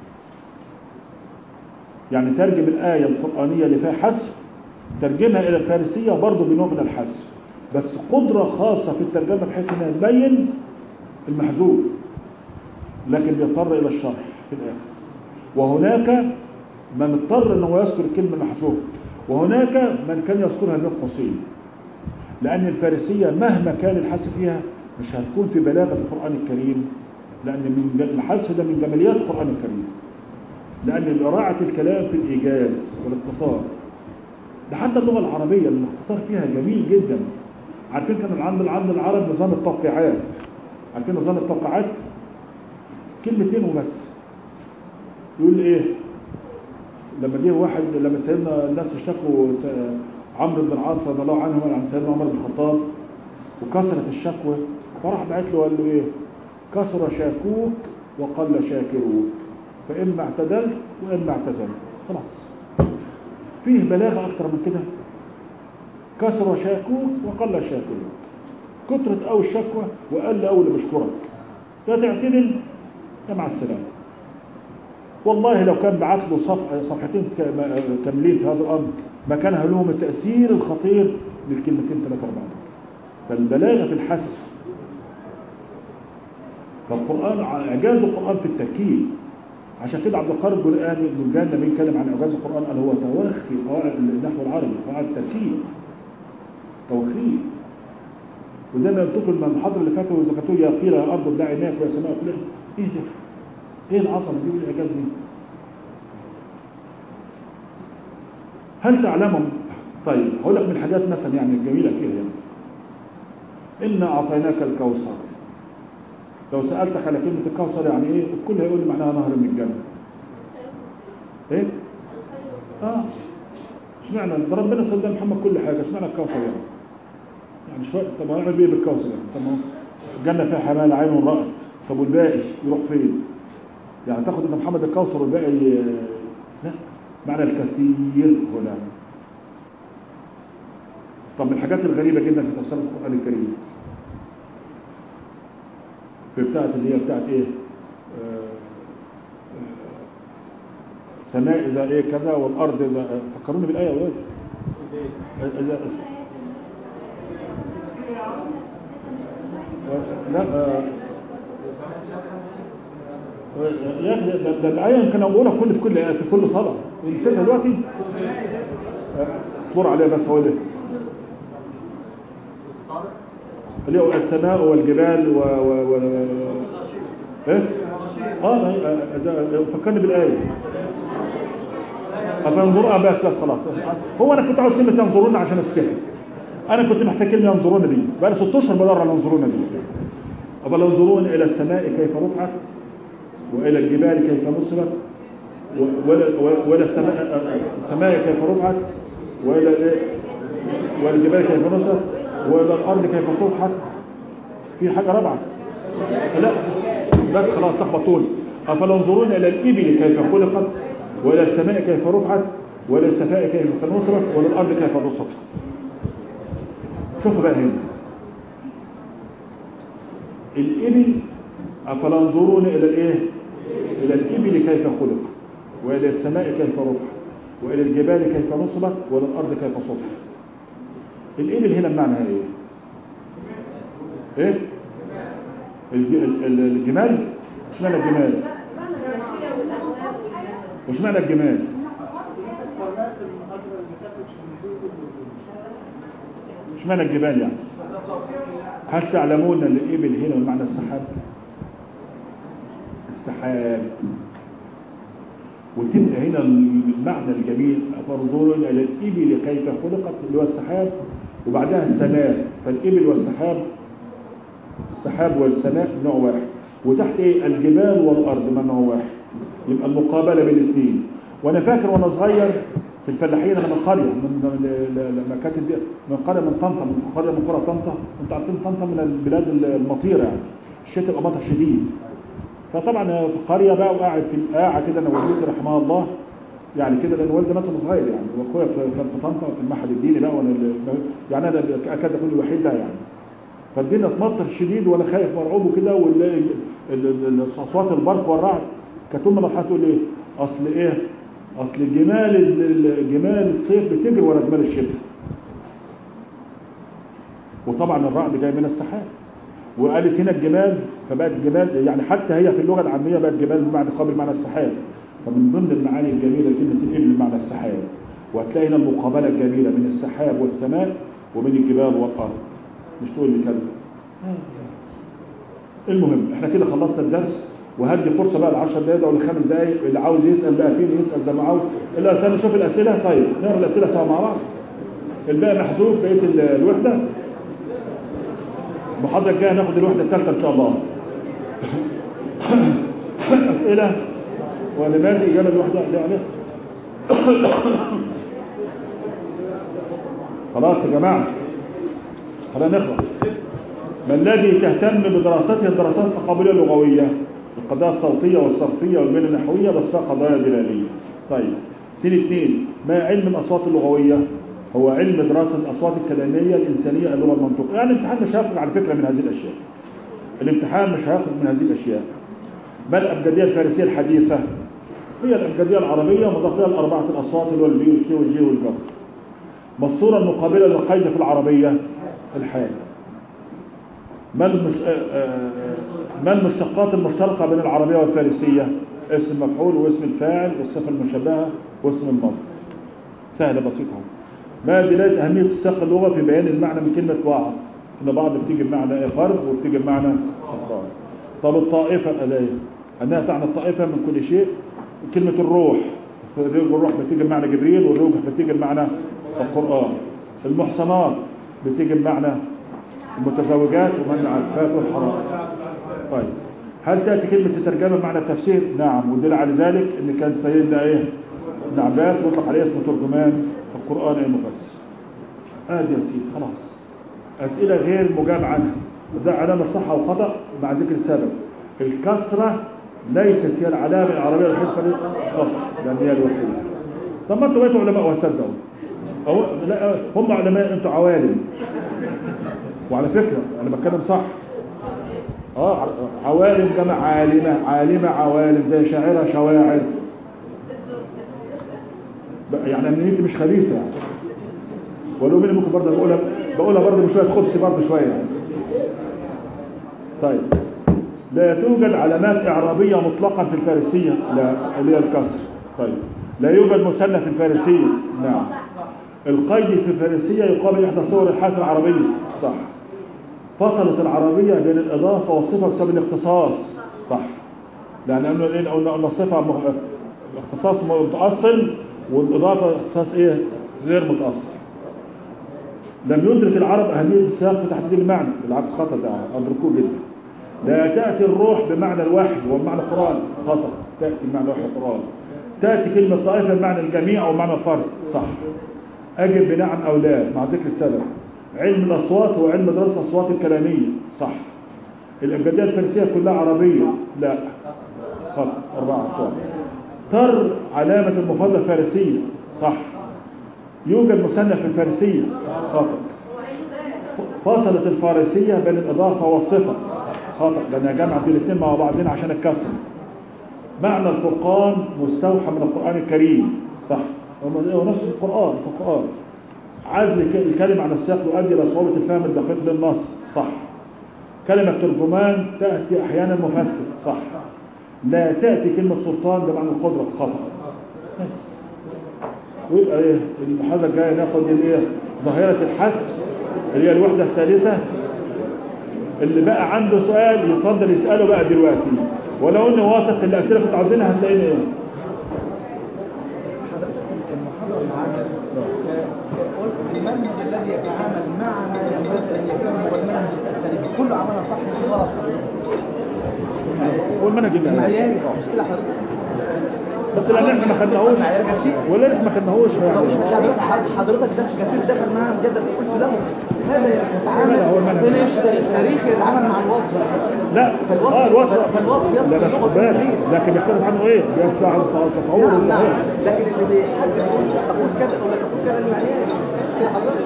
يعني ترجم الآية القرآنية اللي فيها حذف ترجمها إلى الفارسية برضه بنوع من الحذف، بس قدرة خاصة في الترجمة بحيث أنها تبين المحذوف، لكن بيضطر إلى الشرح في الآخر. وهناك من اضطر أنه يذكر الكلمة المحذوفة، وهناك من كان يذكرها بين قوسين، لأن الفارسية مهما كان الحذف فيها مش هتكون في بلاغة القرآن الكريم، لأن من الحذف ده من جماليات القرآن الكريم، لأن براعة الكلام في الإيجاز والاختصار. ده حتى اللغة العربية الاختصار فيها جميل جدا. عارفين كان عند عند العرب نظام التوقيعات، عارفين نظام التوقيعات كلمتين وبس. يقول ايه لما جه واحد، لما سيدنا الناس اشتكوا عمرو بن العاص رضي الله عنه عن سيدنا عمر بن الخطاب وكسرت الشكوى، فراح بعت له وقال له ايه كسر شاكوك وقل شاكروك، فإما اعتدلت وإما اعتزلت. خلاص فيه بلاغة أكتر من كده. كسر شاكوك وقل شاكروك، كترت أو الشكوى وقل أو اللي بشكرك، لا تعتدل يا مع السلامة. والله لو كان بعت له صفحة صفحتين كاملين في هذا الأمر ما كان لهم التأثير الخطير للكلمتين ثلاثة أربعة. فالبلاغة في الحذف، فالقرآن إعجاز القرآن في التركيب. عشان كده عبد القادر الجرآني ابن الجان لما يتكلم عن إعجاز القرآن قال هو توخي قواعد النحو العربي، قواعد التركيب توخي. وزي ما قلت لكم المحاضرة اللي فاتت وذكرتوا يا قيل يا أرض ابلعي ماءك ويا سماء اقلعي، إيه ده؟ إيه العظمة دي والإعجاز دي؟ هل تعلمهم؟ طيب هقول لك من الحاجات مثلا يعني الجميلة فيها يعني إنا أعطيناك الكوثر. لو سألتك على كلمة الكوثر يعني ايه الكل هيقول لي معناها نهر من الجنة. ايه اه اشمعنى ده ربنا سلم محمد كل حاجة، اشمعنى الكوثر يعني يعني شوية. طب هنعمل ايه بالكوثر يعني؟ طب الجنة فيها حمال عين رأت، طب والباقي يروح فين يعني؟ تاخد ان محمد الكوثر والباقي لا، معنى الكثير هنا. طب من الحاجات الغريبة جدا في تفسير القرآن الكريم في بتاعت اللي هي بتاعت ايه آه سماء اذا ايه كذا والارض اذا، فكروني بالايه يا ولاد اذا لا آه يا اخي ده الايه يمكن اقولها كل في كل في كل صلاه نسيتها دلوقتي. اصبر عليها بس. هو ده اللي هو السماء والجبال و و و ايه اه فكرني بالايه افنظر اه بس بس خلاص. هو انا كنت عاوز كلمه ينظرون عشان افتكر، انا كنت محتاج كلمه ينظرون دي بقى لي ست اشهر بدور على ينظرون دي. افلا ينظرون الى السماء كيف رفعت وإلى الجبال كيف نصبت ولا ولا السماء السماء كيف رفعت وإلى وإلى الجبال كيف نصبت وإلى الأرض كيف سطحت. في حاجة رابعة لا بس خلاص تخبطون. أفلا ينظرون إلى الإبل كيف خلقت وإلى السماء كيف رفعت وإلى السماء كيف نصبت وإلى الأرض كيف بسطت. شوفوا بقى هنا الإبل أفلا ينظرون إلى الإيه؟ إلى الإبل كيف خلقت وإلى السماء كيف رفعت وإلى الجبال كيف نصبت وإلى الأرض كيف سطحت. الإبل هنا بمعنى إيه؟ إيه؟ الجمال. مش معنى الجمال؟ مش معنى الجمال؟ مش معنى الجبال يعني؟ هل تعلمون ان الإبل هنا بمعنى السحاب؟ السحاب. وتبقى هنا المعنى الجميل فانظروا الى الإبل كيف خلقت اللي هو السحاب وبعدها السماء. فالإبل والسحاب السحاب والسماء نوع واحد وتحت ايه الجبال والارض ما نوع واحد. يبقى المقابله بين الاثنين. وانا فاكر وانا صغير في الفلاحين انا من قريه من لما كانت من قريه من طنطا من قريه من قرى طنطا. انتوا عارفين طنطا من البلاد المطيره يعني الشتاء يبقى مطر شديد. فطبعا في القريه بقى وقاعد في قاعه كده انا والدتي رحمها الله يعني كده لان والدي مات وانا صغير يعني واخويا كان في طنطا في المعهد الديني بقى وانا يعني انا اكاد اكون الوحيد ده يعني. فالدنيا تمطر شديد وانا خايف مرعوب وكده والاصوات البرق والرعد. كانت امي مرحله تقول ايه اصل ايه اصل جمال جمال الصيف بتجري ورا جمال الشتاء. وطبعا الرعد جاي من السحاب. وقالت هنا الجمال فبقت الجمال يعني حتى هي في اللغه العاميه بقت جمال بمعنى قابل معنى السحاب. فمن ضمن المعاني الجميله كلمه الابل بمعنى السحاب. وهتلاقي هنا المقابله الجميله بين السحاب والسماء وبين الجبال والارض. مش تقول لي كده. المهم احنا كده خلصنا الدرس وهدي فرصه بقى العشر دقايق او الخمس دقايق اللي عاوز يسال بقى فين يسال زي ما عاوز. الا استنى نشوف الاسئله. طيب نقرا الاسئله سوا مع بعض. الباقي محذوف بقيه الوحده. المحاضره الجايه هناخد الوحده الثالثه ان شاء الله. اسئله ولماذا اجابه الوحده اللي عليها. خلاص يا جماعه خلينا نخلص. ما الذي تهتم بدراسته الدراسات التقابليه اللغويه القضايا الصوتيه والصرفيه والميل النحويه بس فيها قضايا دلاليه. طيب سين اثنين ما علم الاصوات اللغويه؟ هو علم دراسه الاصوات الكلاميه الانسانيه اللغه المنطقيه. يعني الامتحان مش هيخرج على فكره من هذه الاشياء. الامتحان مش هيخرج من هذه الاشياء. ما الابجديه الفارسيه الحديثه؟ هي الابجديه العربيه مضافه لاربعه الاصوات اللي هو البي والكي والجي والجر. ما الصوره المقابله للقيد في العربيه؟ الحال. ما المش... ما المشتقات المشتركه بين العربيه والفارسيه؟ اسم مفعول واسم الفاعل والصفه المشبهه واسم المصدر. سهله بسيطه. ما دلاله اهميه سياق اللغه في بيان المعنى من كلمه بعض؟ ان بعض بتيجي بمعنى فرد وبتيجي بمعنى افراد. طب الطائفه الايه؟ انها تعني الطائفه من كل شيء. كلمه الروح الروح بتيجي بمعنى جبريل والروح بتيجي بمعنى القران. المحصنات بتيجي بمعنى المتزوجات ومن عفات والحرام. طيب هل تأتي كلمة الترجمة بمعنى التفسير؟ نعم. ودل على ذلك ان كان سيدنا ايه ابن عباس مطلق عليه اسم ترجمان القرآن المفسر. ادي يا سيدي خلاص. اسئلة غير مجاب عنها ده علامة صح او خطأ مع ذكر السبب. الكسرة ليست هي العلامة العربية الحسبة للخطأ لان هي الوحيدة. طب ما انتوا بقيتوا علماء واساتذة أو لا هم علماء انتوا عوالم. وعلى فكرة انا بتكلم صح. اه عوالم جمع عالمة عالمة عوالم زي شاعرة شواعر يعني امنيتي مش خبيثة يعني. ولو مني ممكن برضه بقولها بقولها برضه بشوية خبث برضه شوية يعني. طيب لا توجد علامات اعرابية مطلقا في الفارسية لا اللي هي الكسر. طيب لا يوجد مثنى في الفارسية. نعم. القيد في الفارسية يقابل احدى صور الحرف العربية. صح. فصلت العربية بين الإضافة والصفة بسبب الاختصاص. صح. لأن قلنا أن الصفة اختصاص متأصل والإضافة اختصاص إيه غير متأصل. لم يدرك العرب أهمية السياق في تحديد المعنى بالعكس خطأ ده أدركوه جدا. لا تأتي الروح بمعنى الوحي وبمعنى القرآن، خطأ. تأتي بمعنى الوحي والقرآن. تأتي كلمة طائفة بمعنى الجميع أو بمعنى الفرد، صح. أجب بنعم أو لا مع ذكر السبب. علم الأصوات هو علم دراسة الأصوات الكلامية، صح. الأبجدية الفارسية كلها عربية، لا، خطأ. أربعة أصوات. تر علامة المفاضلة الفارسية، صح. يوجد مثنى في الفارسية، خطأ. فصلت الفارسية بين الإضافة والصفة، خطأ، لأنها جمعت الاثنين مع بعضين عشان الكسر. معنى الفرقان مستوحى من القرآن الكريم، صح. هو نفس القرآن في القرآن. عزل الكلمة عن السياق يؤدي إلى صعوبة الفهم الدقيق للنص، صح. كلمة ترجمان تأتي أحيانا مفسر، صح. لا تأتي كلمة سلطان بمعنى القدرة، خطأ. ويبقى ايه المحاضرة الجاية ناخد الايه ظاهرة الحذف اللي هي الوحدة الثالثة. اللي بقى عنده سؤال يتفضل يسأله بقى دلوقتي، ولو انه واثق الأسئلة كنت عاوزينها هتلاقينا ايه. المنهج الذي يتعامل معنا ينبغي ان يكون هو المنهج التاريخي، كل عملنا صح مش غلط. هو المنهج المعياري مشكلة حضرتك، بس لان احنا ما خدناهوش ولا احنا ما خدناهوش. حضرتك ده كثير دخل معانا مجدد قلت له هذا يتعامل تاريخ يتعامل مع الوصف. لا اه الوصف فالوصف يصل اللغه لكن يختلف عنه ايه؟ بيمشي على التطور نعم نعم. لكن اللي بيحدد تقول كذا ولا تقول كذا المعيار كده حضرتك.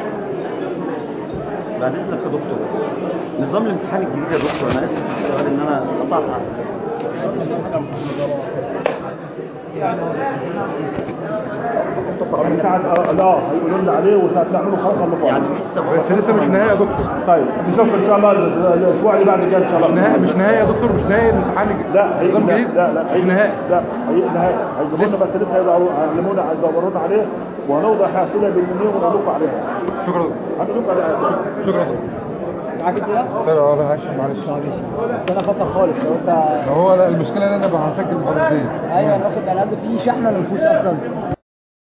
بعد اذنك يا دكتور، نظام الامتحان الجديد يا دكتور، انا اسف في السؤال ان انا قطعت طبعا ساعة لا هيقولوا لنا عليه وساعة نعمله خلاص خلصوا يعني بس لسه مش نهائي يا دكتور. طيب نشوف ان شاء الله الاسبوع اللي بعد الجاي ان شاء الله. مش نهائي مش نهائي يا دكتور، مش نهائي الامتحان لا نظام جديد. لا لا مش نهائي. لا هي نهائي هيجيبوا لنا بس لسه هيعلمونا هيدوروا عليه وهنوضح اسئله بالمنيه ونقول لكم عليها. شكرا هنقول لكم عليها. شكرا دكتور. معاك انت ده؟ لا لا لا هاشم معلش. بس انا خطر خالص لو انت هو لا المشكله ان انا بسجل محاضرتين. ايوه انا واخد على قد في شحنه ما فيهوش اصلا.